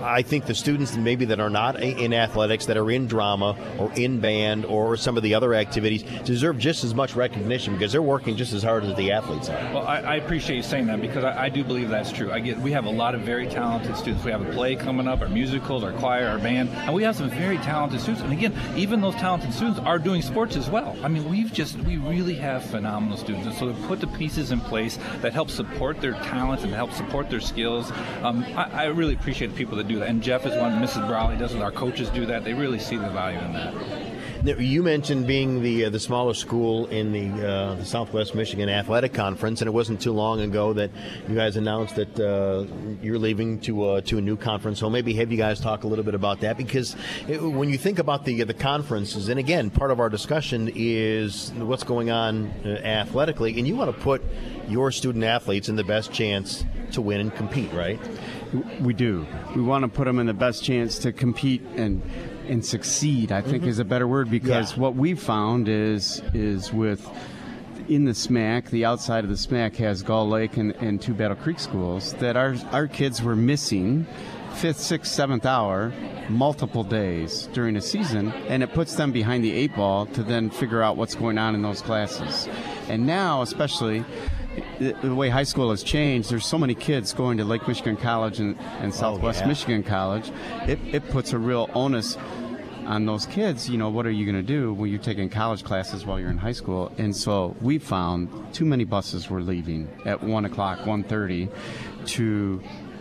I think the students maybe that are not in athletics, that are in drama or in band or some of the other activities, deserve just as much recognition because they're working just as hard as the athletes are. Well, I, I appreciate you saying that because I, I do believe that's true. I get we have a lot of very talented students. We have a play coming up, our musicals, our choir, our band, and we have some very talented students. And again, even those talented students are doing sports as well. I mean, we've just we really have phenomenal students. And so to put the pieces in place that help support their talents and help support their skills, um, I, I really appreciate the people that do that. And Jeff is one, Missus Brawley does it. Our coaches do that. They really see the value in that. Now, you mentioned being the uh, the smallest school in the uh, the Southwest Michigan Athletic Conference, and it wasn't too long ago that you guys announced that uh, you're leaving to uh, to a new conference. So maybe have you guys talk a little bit about that, because it, when you think about the the conferences, and again, part of our discussion is what's going on uh, athletically, and you want to put your student athletes in the best chance to win and compete, right? We do. We want to put them in the best chance to compete and and succeed, I think, mm-hmm. is a better word, because yeah. what we've found is is with in the S M A C, the outside of the S M A C has Gull Lake and, and two Battle Creek schools, that our our kids were missing fifth, sixth, seventh hour multiple days during a season, and it puts them behind the eight ball to then figure out what's going on in those classes. And now, especially the way high school has changed, there's so many kids going to Lake Michigan College and, and Southwest oh, yeah. Michigan College. It, it puts a real onus on those kids. You know, what are you going to do when you're taking college classes while you're in high school? And so we found too many buses were leaving at one o'clock, one thirty to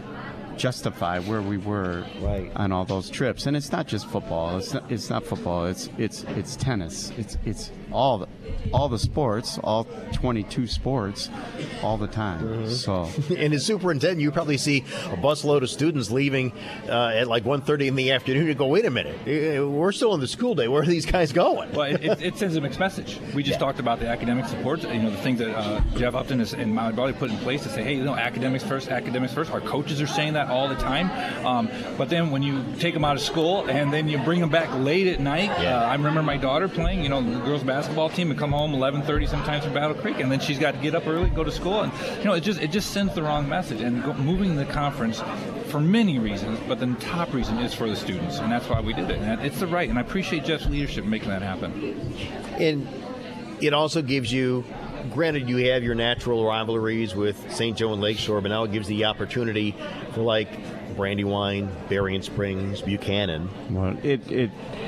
justify where we were right. on all those trips. And it's not just football. It's not, it's not football. It's it's it's tennis. It's it's all the all the sports, all twenty-two sports, all the time. Mm-hmm. So, and as superintendent, you probably see a busload of students leaving uh, at like one thirty in the afternoon. You go, wait a minute, we're still in the school day. Where are these guys going? Well, it, it, it sends a mixed message. We just yeah. talked about the academic support. You know, the things that uh, Jeff Upton is, and Mount Brawley put in place to say, hey, you know, academics first, academics first. Our coaches are saying that all the time. Um, but then when you take them out of school and then you bring them back late at night, yeah. uh, I remember my daughter playing, you know, the girls basketball team, and come home eleven thirty sometimes from Battle Creek, and then she's got to get up early, go to school, and you know, it just it just sends the wrong message. And go, moving the conference for many reasons, but the top reason is for the students, and that's why we did it. And it's the right, and I appreciate Jeff's leadership in making that happen. And it also gives you, granted, you have your natural rivalries with Saint Joe and Lakeshore, but now it gives the opportunity for like Brandywine, Berrien Springs, Buchanan. Well, it it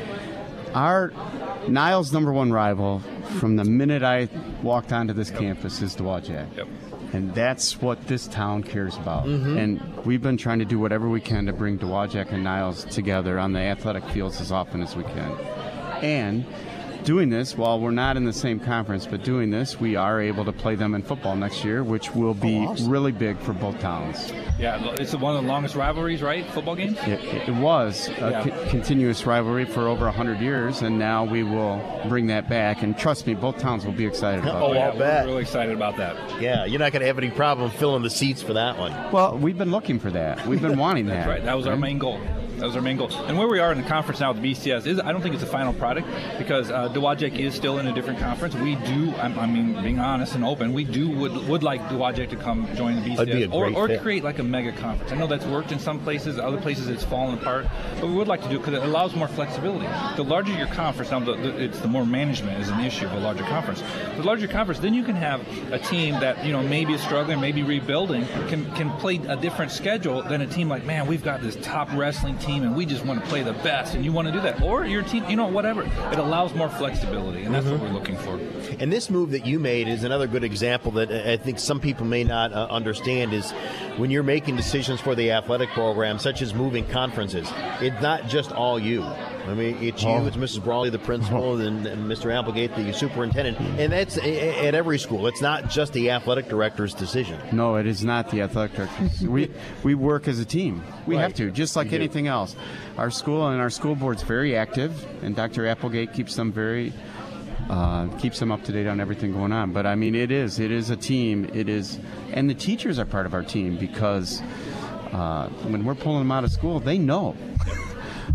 our Niles' number one rival from the minute I walked onto this yep. campus is Dowagiac. Yep. And that's what this town cares about. Mm-hmm. And we've been trying to do whatever we can to bring Dowagiac and Niles together on the athletic fields as often as we can. And doing this, while we're not in the same conference, but doing this, we are able to play them in football next year, which will be oh, awesome. really big for both towns. Yeah, it's one of the longest rivalries, right? Football games? It, it was a yeah. co- continuous rivalry for over one hundred years, and now we will bring that back. And trust me, both towns will be excited about oh, that. I'll bet. We're really excited about that. Yeah, you're not going to have any problem filling the seats for that one. Well, we've been looking for that. We've been wanting that. That's right. That was right? our main goal. That was our main goal. And where we are in the conference now with the B C S, is I don't think it's a final product, because uh, Dowagiac is still in a different conference. We do, I, I mean, being honest and open, we do would would like Dowagiac to come join the B C S. That'd be a or, great or fit. create like a mega conference. I know that's worked in some places, other places it's fallen apart, but we would like to do it because it allows more flexibility. The larger your conference, now the, the, it's the more management is an issue of a larger conference. The larger conference, then you can have a team that, you know, maybe is struggling, maybe rebuilding, can can play a different schedule than a team like, man, we've got this top wrestling team and we just want to play the best, and you want to do that, or your team, you know, whatever. It allows more flexibility, and that's mm-hmm. what we're looking for. And this move that you made is another good example that I think some people may not uh, understand is when you're making decisions for the athletic program, such as moving conferences, it's not just all you. I mean, it's you, oh. it's Missus Brawley, the principal, and, and Mister Applegate, the superintendent, and that's a, at every school. It's not just the athletic director's decision. No, it is not the athletic director's. we we work as a team. We right. have to, just like anything else. Our school and our school board's very active, and Doctor Applegate keeps them very uh, keeps them up to date on everything going on. But I mean, it is it is a team. It is, and the teachers are part of our team, because uh, when we're pulling them out of school, they know.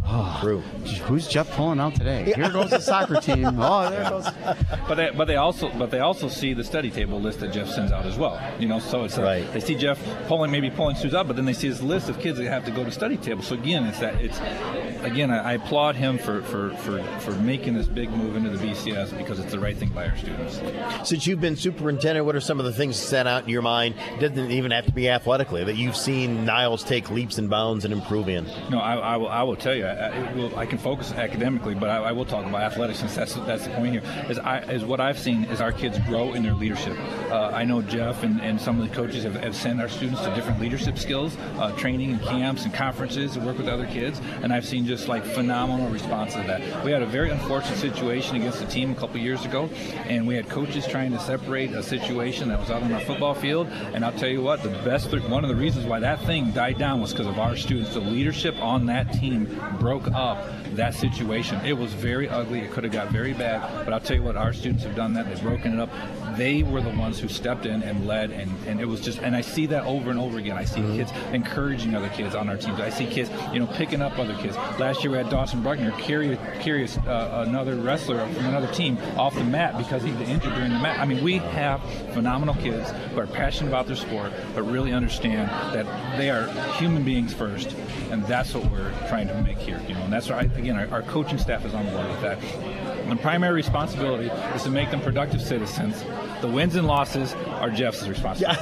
Oh, True. Who's Jeff pulling out today? Here goes the soccer team. Oh, there goes. But they, but they also but they also see the study table list that Jeff sends out as well. You know, so it's right. Like they see Jeff pulling maybe pulling students up, but then they see this list of kids that have to go to study table. So again, it's that it's again I, I applaud him for, for, for, for making this big move into the B C S because it's the right thing by our students. Since you've been superintendent, what are some of the things that stand out in your mind? It doesn't even have to be athletically that you've seen Niles take leaps and bounds and improve in. No, I, I will. I will tell you. I, it will, I can focus academically, but I, I will talk about athletics since that's that's the point here. Is I is what I've seen is our kids grow in their leadership. Uh, I know Jeff and, and some of the coaches have, have sent our students to different leadership skills, uh, training and camps and conferences to work with other kids, and I've seen just like phenomenal response to that. We had a very unfortunate situation against a team a couple years ago, and we had coaches trying to separate a situation that was out on our football field. And I'll tell you what, the best one of the reasons why that thing died down was because of our students. The leadership on that team broke up that situation. It was very ugly. It could have got very bad, but I'll tell you what, our students have done that. They've broken it up. They were the ones who stepped in and led, and, and it was just, and I see that over and over again. I see mm-hmm. kids encouraging other kids on our teams. I see kids, you know, picking up other kids. Last year we had Dawson Bruckner carry, carry uh, another wrestler from another team off the mat because he was injured during the match. I mean, we have phenomenal kids who are passionate about their sport, but really understand that they are human beings first, and that's what we're trying to make here. You know, and that's why, again, our, our coaching staff is on board with that. The primary responsibility is to make them productive citizens. The wins and losses are Jeff's responsibility.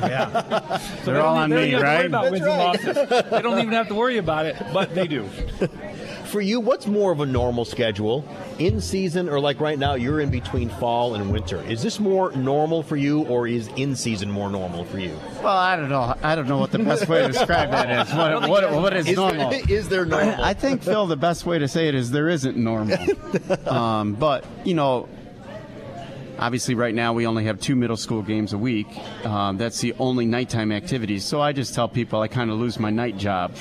Yeah. So They're all on me, right? About wins right. and losses. They don't even have to worry about it, but they do. For you, what's more of a normal schedule? In season, or like right now, you're in between fall and winter. Is this more normal for you, or is in season more normal for you? Well, I don't know. I don't know what the best way to describe that is. What what, what is, is normal? There, is there normal? I think, Phil, the best way to say it is there isn't normal. um, but, you know, obviously right now we only have two middle school games a week. Um, that's the only nighttime activities. So I just tell people I kind of lose my night job.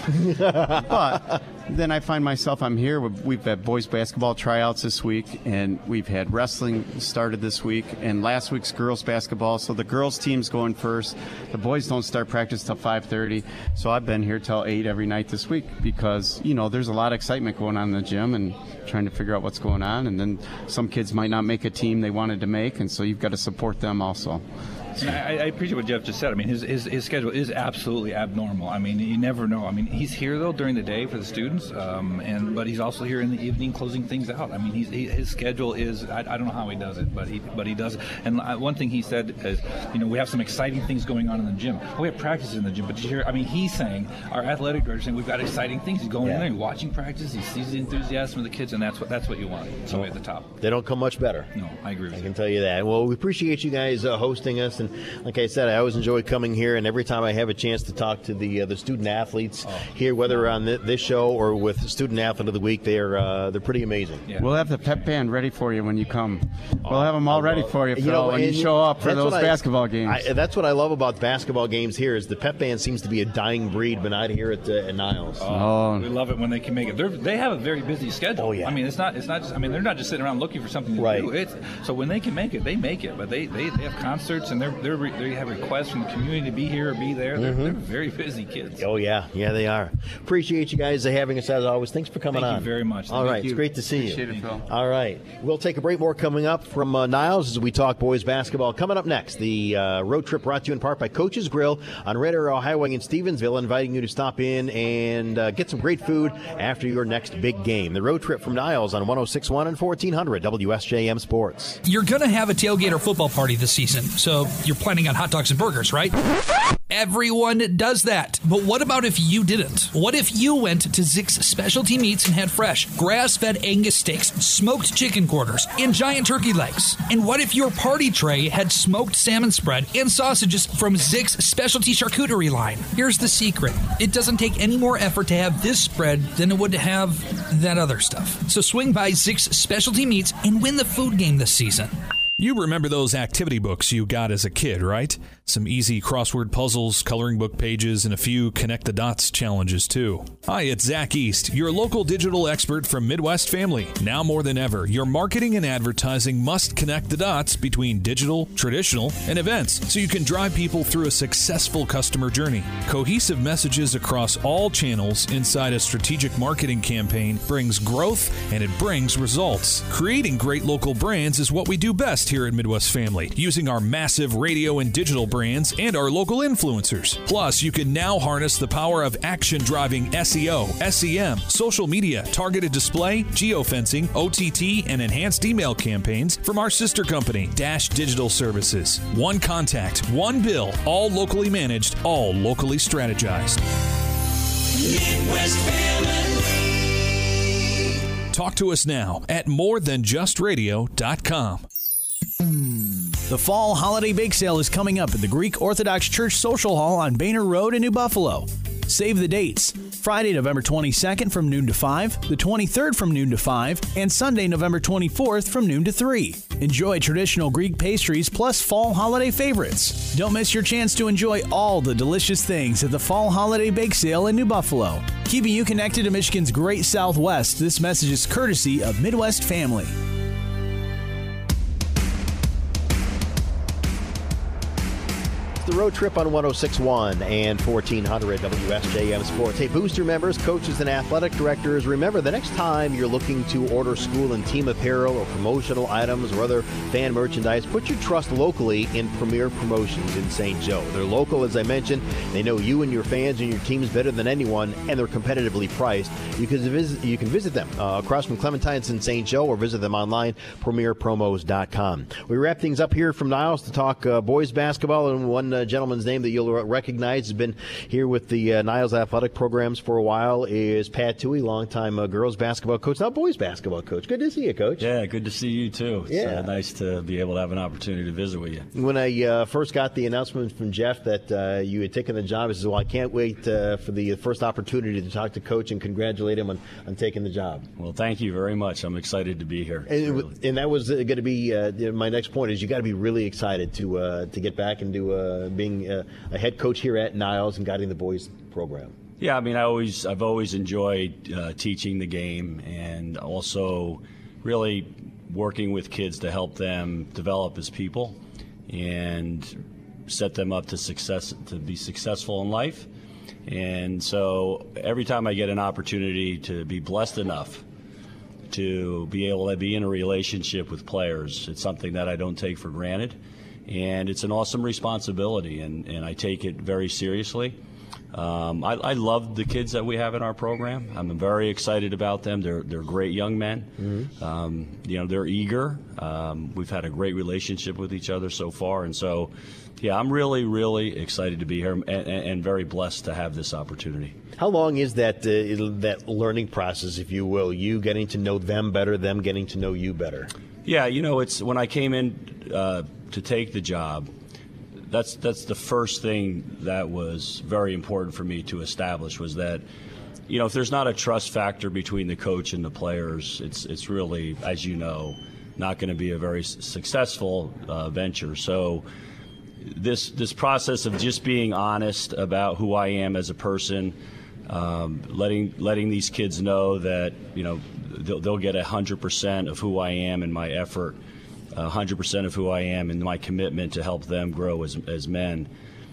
But then I find myself, I'm here. We've had boys basketball tryouts this week, and we've had wrestling started this week, and last week's girls basketball. So the girls team's going first. The boys don't start practice till five thirty. So I've been here till eight every night this week because, you know, there's a lot of excitement going on in the gym and trying to figure out what's going on. And then some kids might not make a team they wanted to make, and so you've got to support them also. I, I appreciate what Jeff just said. I mean, his, his his schedule is absolutely abnormal. I mean, you never know. I mean, he's here though during the day for the students, um, and but he's also here in the evening closing things out. I mean, he's he, his schedule is I, I don't know how he does it, but he but he does it. And one thing he said is, you know, we have some exciting things going on in the gym. Well, we have practices in the gym, but did you hear? I mean, he's saying our athletic director saying we've got exciting things. He's going yeah. in there, he's watching practice, he sees the enthusiasm of the kids, and that's what that's what you want. So at the top, they don't come much better. No, I agree with I you. can tell you that. Well, we appreciate you guys uh, hosting us, and like I said, I always enjoy coming here, and every time I have a chance to talk to the uh, the student athletes oh. here, whether on th- this show or with Student Athlete of the Week, they're uh, they're pretty amazing. Yeah. We'll have the pep band ready for you when you come. Oh, we'll have them all ready for you, Phil, you know, when you show up for those basketball I, games. I, that's what I love about basketball games here is the pep band seems to be a dying breed, but not here at, uh, at Niles. Oh, oh, we love it when they can make it. They're, they have a very busy schedule. Oh yeah. I mean, it's not it's not just. I mean, they're not just sitting around looking for something to right. do. It's, so when they can make it, they make it. But they, they, they have concerts and they're, they're they have requests from the community to be here or be there. They're, mm-hmm. they're very busy kids. Oh yeah, yeah they are. Appreciate you guys having us as always. Thanks for coming Thank on. Thank you very much. All Thank right, you. It's great to see Appreciate you. It, Phil. All right, we'll take a break. More coming up from uh, Niles as we talk boys basketball. Coming up next, the uh, road trip brought to you in part by Coach's Grill on Red Arrow Highway in Stevensville, inviting you to stop in and uh, get some great food after your next big game. The road trip from Niles on one oh six point one and fourteen hundred W S J M Sports. You're going to have a tailgate or football party this season, so you're planning on hot dogs and burgers, right? Everyone does that. But what about if you didn't? What if you went to Zick's Specialty Meats and had fresh, grass-fed Angus steaks, smoked chicken quarters, and giant turkey legs? And what if your party tray had smoked salmon spread and sausages from Zick's Specialty Charcuterie line? Here's the secret. It doesn't take any more effort to have this spread than it would to have that other stuff. So swing by Zick's Specialty Meats and win the food game this season. You remember those activity books you got as a kid, right? Some easy crossword puzzles, coloring book pages, and a few connect the dots challenges, too. Hi, it's Zach East, your local digital expert from Midwest Family. Now more than ever, your marketing and advertising must connect the dots between digital, traditional, and events so you can drive people through a successful customer journey. Cohesive messages across all channels inside a strategic marketing campaign brings growth and it brings results. Creating great local brands is what we do best here at Midwest Family, using our massive radio and digital brands and our local influencers. Plus, you can now harness the power of action-driving S E O, S E M, social media, targeted display, geofencing, O T T, and enhanced email campaigns from our sister company, Dash Digital Services. One contact, one bill, all locally managed, all locally strategized. Midwest Family. Talk to us now at more than just radio dot com. The Fall Holiday Bake Sale is coming up at the Greek Orthodox Church Social Hall on Boehner Road in New Buffalo. Save the dates. Friday, November twenty-second from noon to five, the twenty-third from noon to five, and Sunday, November twenty-fourth from noon to three. Enjoy traditional Greek pastries plus fall holiday favorites. Don't miss your chance to enjoy all the delicious things at the Fall Holiday Bake Sale in New Buffalo. Keeping you connected to Michigan's great Southwest, this message is courtesy of Midwest Family. The road trip on one oh six point one and fourteen hundred W S J M Sports. Hey, Booster members, coaches, and athletic directors, remember the next time you're looking to order school and team apparel or promotional items or other fan merchandise, put your trust locally in Premier Promotions in Saint Joe. They're local, as I mentioned. They know you and your fans and your teams better than anyone, and they're competitively priced. You can visit, you can visit them uh, across from Clementine's in Saint Joe or visit them online, premier promos dot com. We wrap things up here from Niles to talk uh, boys basketball, and one uh, gentleman's name that you'll recognize has been here with the uh, Niles athletic programs for a while is Pat Toohey, longtime uh, girls basketball coach, now boys basketball coach. Good to see you, Coach. Yeah, good to see you too. It's yeah. uh, nice to be able to have an opportunity to visit with you. When I uh, first got the announcement from Jeff that uh, you had taken the job, I said, well, I can't wait uh, for the first opportunity to talk to Coach and congratulate him on, on taking the job. Well, thank you very much. I'm excited to be here. And, really. and that was going to be uh, my next point is you got to be really excited to uh, to get back into uh, being uh, a head coach here at Niles and guiding the boys program. Yeah, I mean, I always, I've always enjoyed uh, teaching the game and also really working with kids to help them develop as people and set them up to success, to be successful in life. And so every time I get an opportunity to be blessed enough to be able to be in a relationship with players, it's something that I don't take for granted. And it's an awesome responsibility, and, and I take it very seriously. Um, I, I love the kids that we have in our program. I'm very excited about them. They're they're great young men. Mm-hmm. Um, you know, they're eager. Um, we've had a great relationship with each other so far, and so, yeah, I'm really, really excited to be here and, and, and very blessed to have this opportunity. How long is that uh, that learning process, if you will? You getting to know them better, them getting to know you better. Yeah, you know, it's when I came in uh, to take the job. That's that's the first thing that was very important for me to establish was that, you know, if there's not a trust factor between the coach and the players, it's it's really, as you know, not going to be a very successful uh, venture. So this this process of just being honest about who I am as a person, um, letting letting these kids know that, you know, they'll, they'll get one hundred percent of who I am and my effort, one hundred percent of who I am and my commitment to help them grow as as men,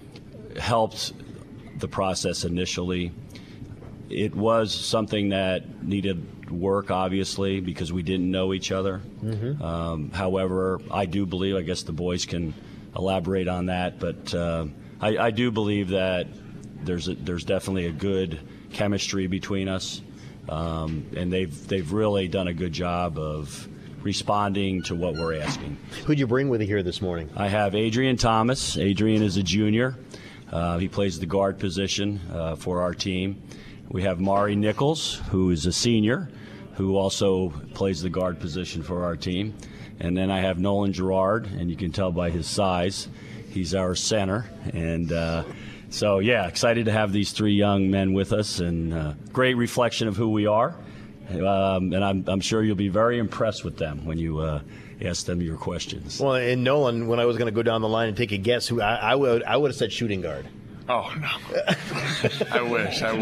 helped the process initially. It was something that needed work, obviously, because we didn't know each other. Mm-hmm. Um, however, I do believe, I guess the boys can elaborate on that, but uh, I, I do believe that there's a, there's definitely a good chemistry between us, um, and they've they've really done a good job of responding to what we're asking. Who'd you bring with you here this morning? I have Adrian Thomas. Adrian is a junior. Uh, he plays the guard position uh, for our team. We have Mari Nichols, who is a senior, who also plays the guard position for our team. And then I have Nolan Gerard, and you can tell by his size, he's our center. And uh, so, yeah, excited to have these three young men with us, and uh, great reflection of who we are. Um, and I'm, I'm sure you'll be very impressed with them when you uh, ask them your questions. Well, and Nolan, when I was going to go down the line and take a guess, who I, I would I would have said shooting guard. Oh, no. I wish, I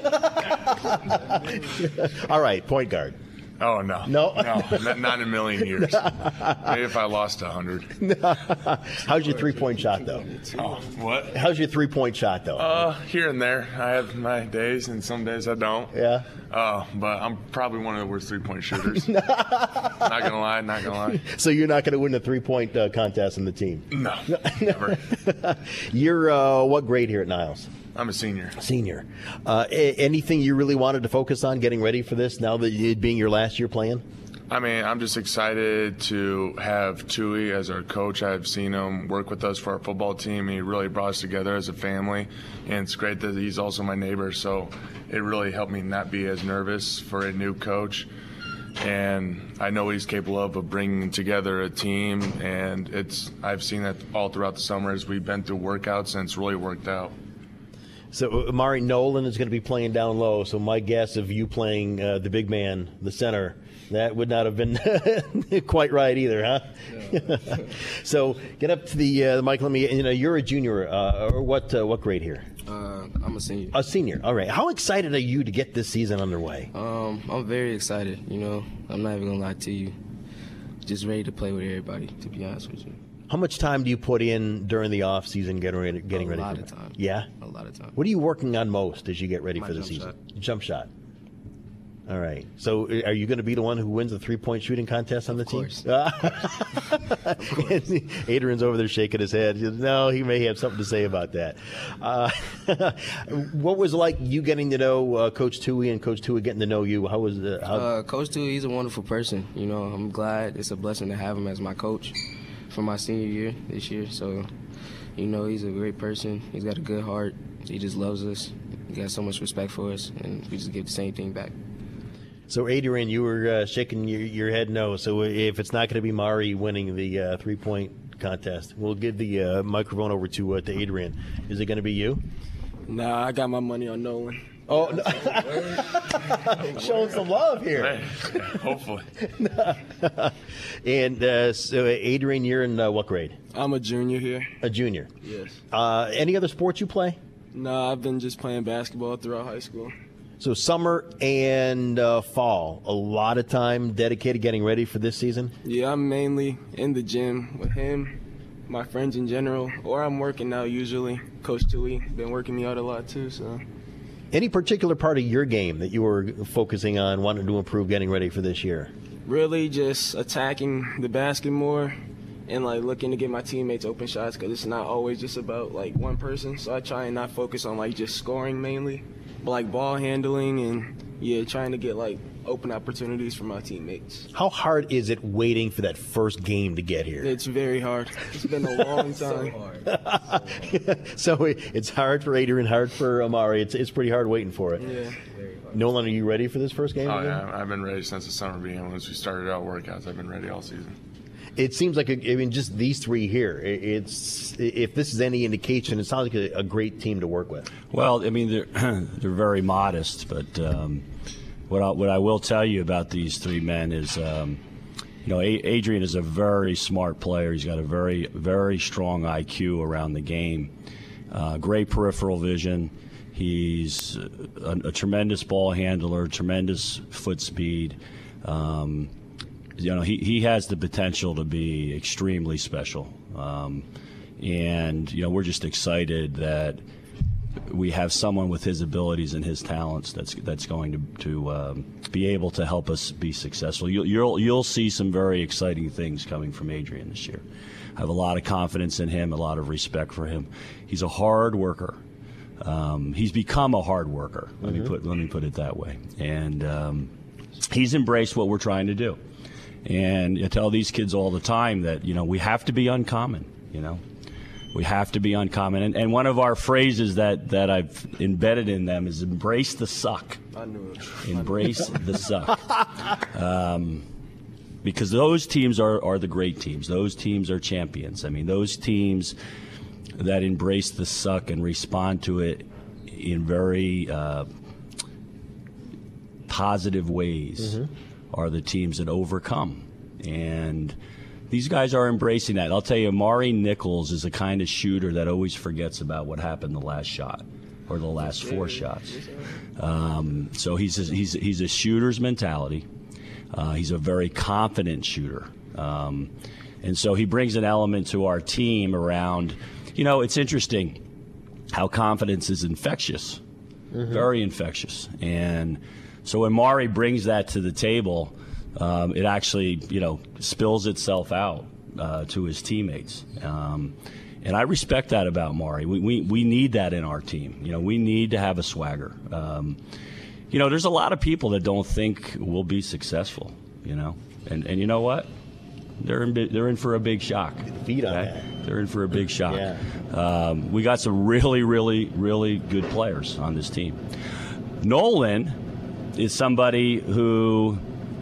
wish. All right, point guard. Oh, no. No? No, not, not in a million years. Maybe if I lost one hundred. How's your three-point shot, though? Oh, what? How's your three-point shot, though? Uh, here and there. I have my days, and some days I don't. Yeah? Uh, but I'm probably one of the worst three-point shooters. Not going to lie, not going to lie. So you're not going to win the three-point uh, contest in the team? No, never. You're uh, what grade here at Niles? I'm a senior. Senior. Uh, a- anything you really wanted to focus on getting ready for this now that it being your last year playing? I mean, I'm just excited to have Tui as our coach. I've seen him work with us for our football team. He really brought us together as a family, and it's great that he's also my neighbor. So it really helped me not be as nervous for a new coach. And I know what he's capable of, of bringing together a team, and it's I've seen that all throughout the summer as we've been through workouts, and it's really worked out. So Amari Nolan is going to be playing down low. So my guess of you playing uh, the big man, the center, that would not have been quite right either, huh? Yeah. So get up to the, uh, the mic. Let me. You know, you're a junior. Uh, or what? Uh, what grade here? Uh, I'm a senior. A senior. All right. How excited are you to get this season underway? Um, I'm very excited. You know, I'm not even gonna lie to you. Just ready to play with everybody. To be honest with you. How much time do you put in during the off season getting ready? Getting a ready lot for of time. Yeah. A lot of time. What are you working on most as you get ready My for the jump season? shot. Jump shot. All right. So are you going to be the one who wins the three-point shooting contest on the Of course. team? Of course. Adrian's over there shaking his head. He says, no, he may have something to say about that. Uh, what was it like you getting to know uh, Coach Tui and Coach Tui getting to know you? How was uh, how? Uh, Coach Tui, he's a wonderful person. You know, I'm glad. It's a blessing to have him as my coach for my senior year this year. So, you know, he's a great person. He's got a good heart. He just loves us. He got so much respect for us, and we just give the same thing back. So, Adrian, you were uh, shaking your, your head no. So if it's not going to be Mari winning the uh, three-point contest, we'll give the uh, microphone over to uh, to Adrian. Is it going to be you? Nah, I got my money on Nolan. Oh, no. Showing some love here. Hey, yeah, hopefully. And uh, so, Adrian, you're in uh, what grade? I'm a junior here. A junior. Yes. Uh, any other sports you play? No, I've been just playing basketball throughout high school. So summer and uh, fall, a lot of time dedicated getting ready for this season? Yeah, I'm mainly in the gym with him, my friends in general, or I'm working now usually. Coach Tui been working me out a lot too, so. Any particular part of your game that you were focusing on, wanting to improve, getting ready for this year? Really just attacking the basket more and like looking to get my teammates open shots, because it's not always just about like one person. So I try and not focus on like just scoring mainly, but like ball handling and yeah, trying to get like open opportunities for my teammates. How hard is it waiting for that first game to get here? It's very hard. It's been a long time. so, hard. So it's hard for Adrian, hard for Amari. It's it's pretty hard waiting for it. Yeah. Nolan, are you ready for this first game? Oh, again? yeah, I've been ready since the summer began. Once we started out workouts, I've been ready all season. It seems like, a, I mean, just these three here, it's if this is any indication, it sounds like a, a great team to work with. Well, I mean, they're, they're very modest, but um, what, I, what I will tell you about these three men is, um, you know, a- Adrian is a very smart player. He's got a very, very strong I Q around the game, uh, great peripheral vision. He's a, a tremendous ball handler, tremendous foot speed. Um, you know, he, he has the potential to be extremely special. Um, and, you know, we're just excited that we have someone with his abilities and his talents that's that's going to, to um, be able to help us be successful. You'll, you'll, you'll see some very exciting things coming from Adrian this year. I have a lot of confidence in him, a lot of respect for him. He's a hard worker. Um, he's become a hard worker. Let mm-hmm. me put let me put it that way. And um, he's embraced what we're trying to do. And I tell these kids all the time that, you know, we have to be uncommon. You know, we have to be uncommon. And, and one of our phrases that, that I've embedded in them is embrace the suck. I knew it. Embrace the suck. Um, because those teams are, are the great teams. Those teams are champions. I mean, those teams that embrace the suck and respond to it in very uh, positive ways mm-hmm. are the teams that overcome. And these guys are embracing that. I'll tell you, Amari Nichols is the kind of shooter that always forgets about what happened the last shot or the last four shots. Um, so he's a, he's he's a shooter's mentality. Uh, he's a very confident shooter, um, and so he brings an element to our team around. You know, it's interesting how confidence is infectious, mm-hmm. very infectious, and so when Mari brings that to the table, um, it actually you know spills itself out uh, to his teammates. Um, And I respect that about Mari. We, we we need that in our team. You know, we need to have a swagger. Um, you know, there's a lot of people that don't think we'll be successful. You know, and and you know what? They're in they're in for a big shock. Feed on okay? that. They're in for a big shock. Yeah. Um, we got some really, really, really good players on this team. Nolan is somebody who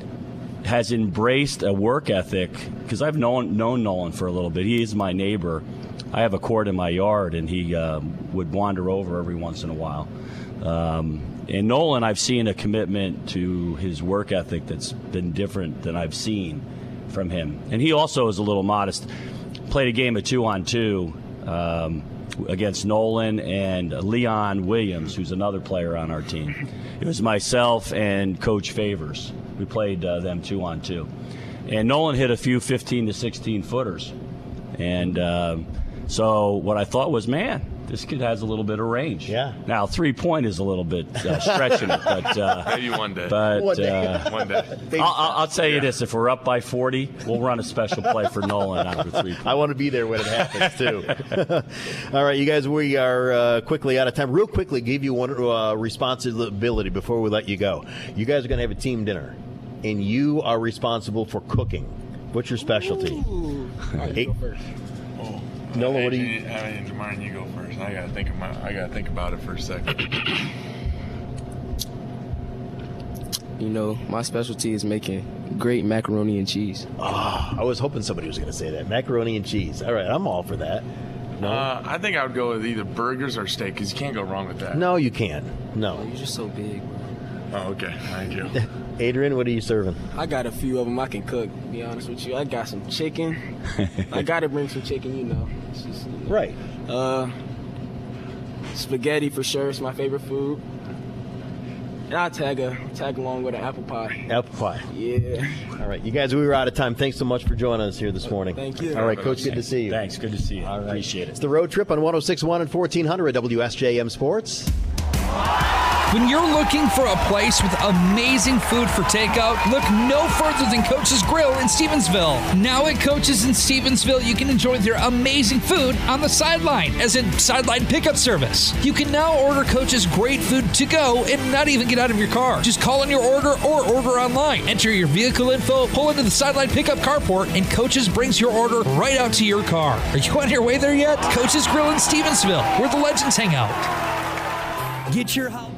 has embraced a work ethic, because I've known known Nolan for a little bit. He is my neighbor. I have a court in my yard, and he um, would wander over every once in a while. Um, and Nolan, I've seen a commitment to his work ethic that's been different than I've seen from him. And he also is a little modest. Played a game of two-on-two um, against Nolan and Leon Williams, who's another player on our team. It was myself and Coach Favors. We played uh, them two-on-two. And Nolan hit a few fifteen to sixteen footers. And um, so what I thought was, man, this kid has a little bit of range. Yeah. Now, three-point is a little bit uh, stretching it. But, uh, maybe one day. But, one day. Uh, one day. I'll, I'll, I'll tell you this. If we're up by forty, we'll run a special play for Nolan after three points. I want to be there when it happens, too. All right, you guys, we are uh, quickly out of time. Real quickly, give you one uh, responsibility before we let you go. You guys are going to have a team dinner, and you are responsible for cooking. What's your specialty? Ooh. All right, Eight. go first. Oh, Nolan, what do you? I mean, Jamar, you go first. I gotta think about. I gotta think about it for a second. You know, my specialty is making great macaroni and cheese. Oh, I was hoping somebody was going to say that. Macaroni and cheese. All right, I'm all for that. No, Uh, I think I would go with either burgers or steak, because you can't go wrong with that. no, you can't. No. You're just so big, bro. Oh, okay. Thank you. Adrian, what are you serving? I got a few of them I can cook, to be honest with you. I got some chicken. I got to bring some chicken, you know. It's just, you know. Right. Uh, spaghetti for sure. It's my favorite food. And I'll tag, a, tag along with an apple pie. Apple pie. Yeah. All right, you guys, we were out of time. Thanks so much for joining us here this morning. Thank you. All right, Coach, good to see you. Thanks. Good to see you. All right. Appreciate it. It's the Road Trip on one oh six point one and fourteen hundred W S J M Sports. When you're looking for a place with amazing food for takeout, look no further than Coach's Grill in Stevensville. Now at Coach's in Stevensville, you can enjoy their amazing food on the sideline, as in sideline pickup service. You can now order Coach's great food to go and not even get out of your car. Just call in your order or order online. Enter your vehicle info, pull into the sideline pickup carport, and Coach's brings your order right out to your car. Are you on your way there yet? Coach's Grill in Stevensville, where the legends hang out. Get your house.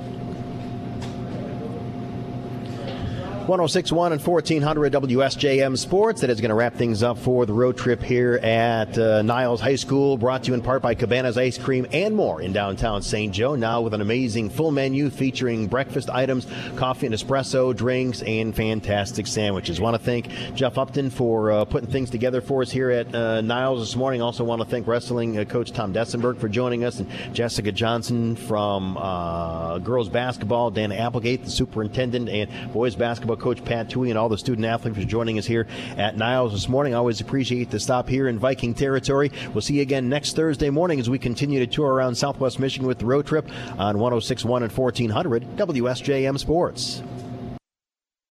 one oh six point one and fourteen hundred W S J M Sports. That is going to wrap things up for the road trip here at uh, Niles High School, brought to you in part by Cabana's Ice Cream and more in downtown Saint Joe. Now with an amazing full menu featuring breakfast items, coffee and espresso, drinks, and fantastic sandwiches. Want to thank Jeff Upton for uh, putting things together for us here at uh, Niles this morning. Also want to thank wrestling uh, coach Tom Dessenberg for joining us, and Jessica Johnson from uh, girls basketball, Dan Applegate, the superintendent, and boys basketball coach Pat Toohey, and all the student athletes for joining us here at Niles this morning. I always appreciate the stop here in Viking territory. We'll see you again next Thursday morning as we continue to tour around Southwest Michigan with the road trip on one oh six point one and fourteen hundred W S J M Sports.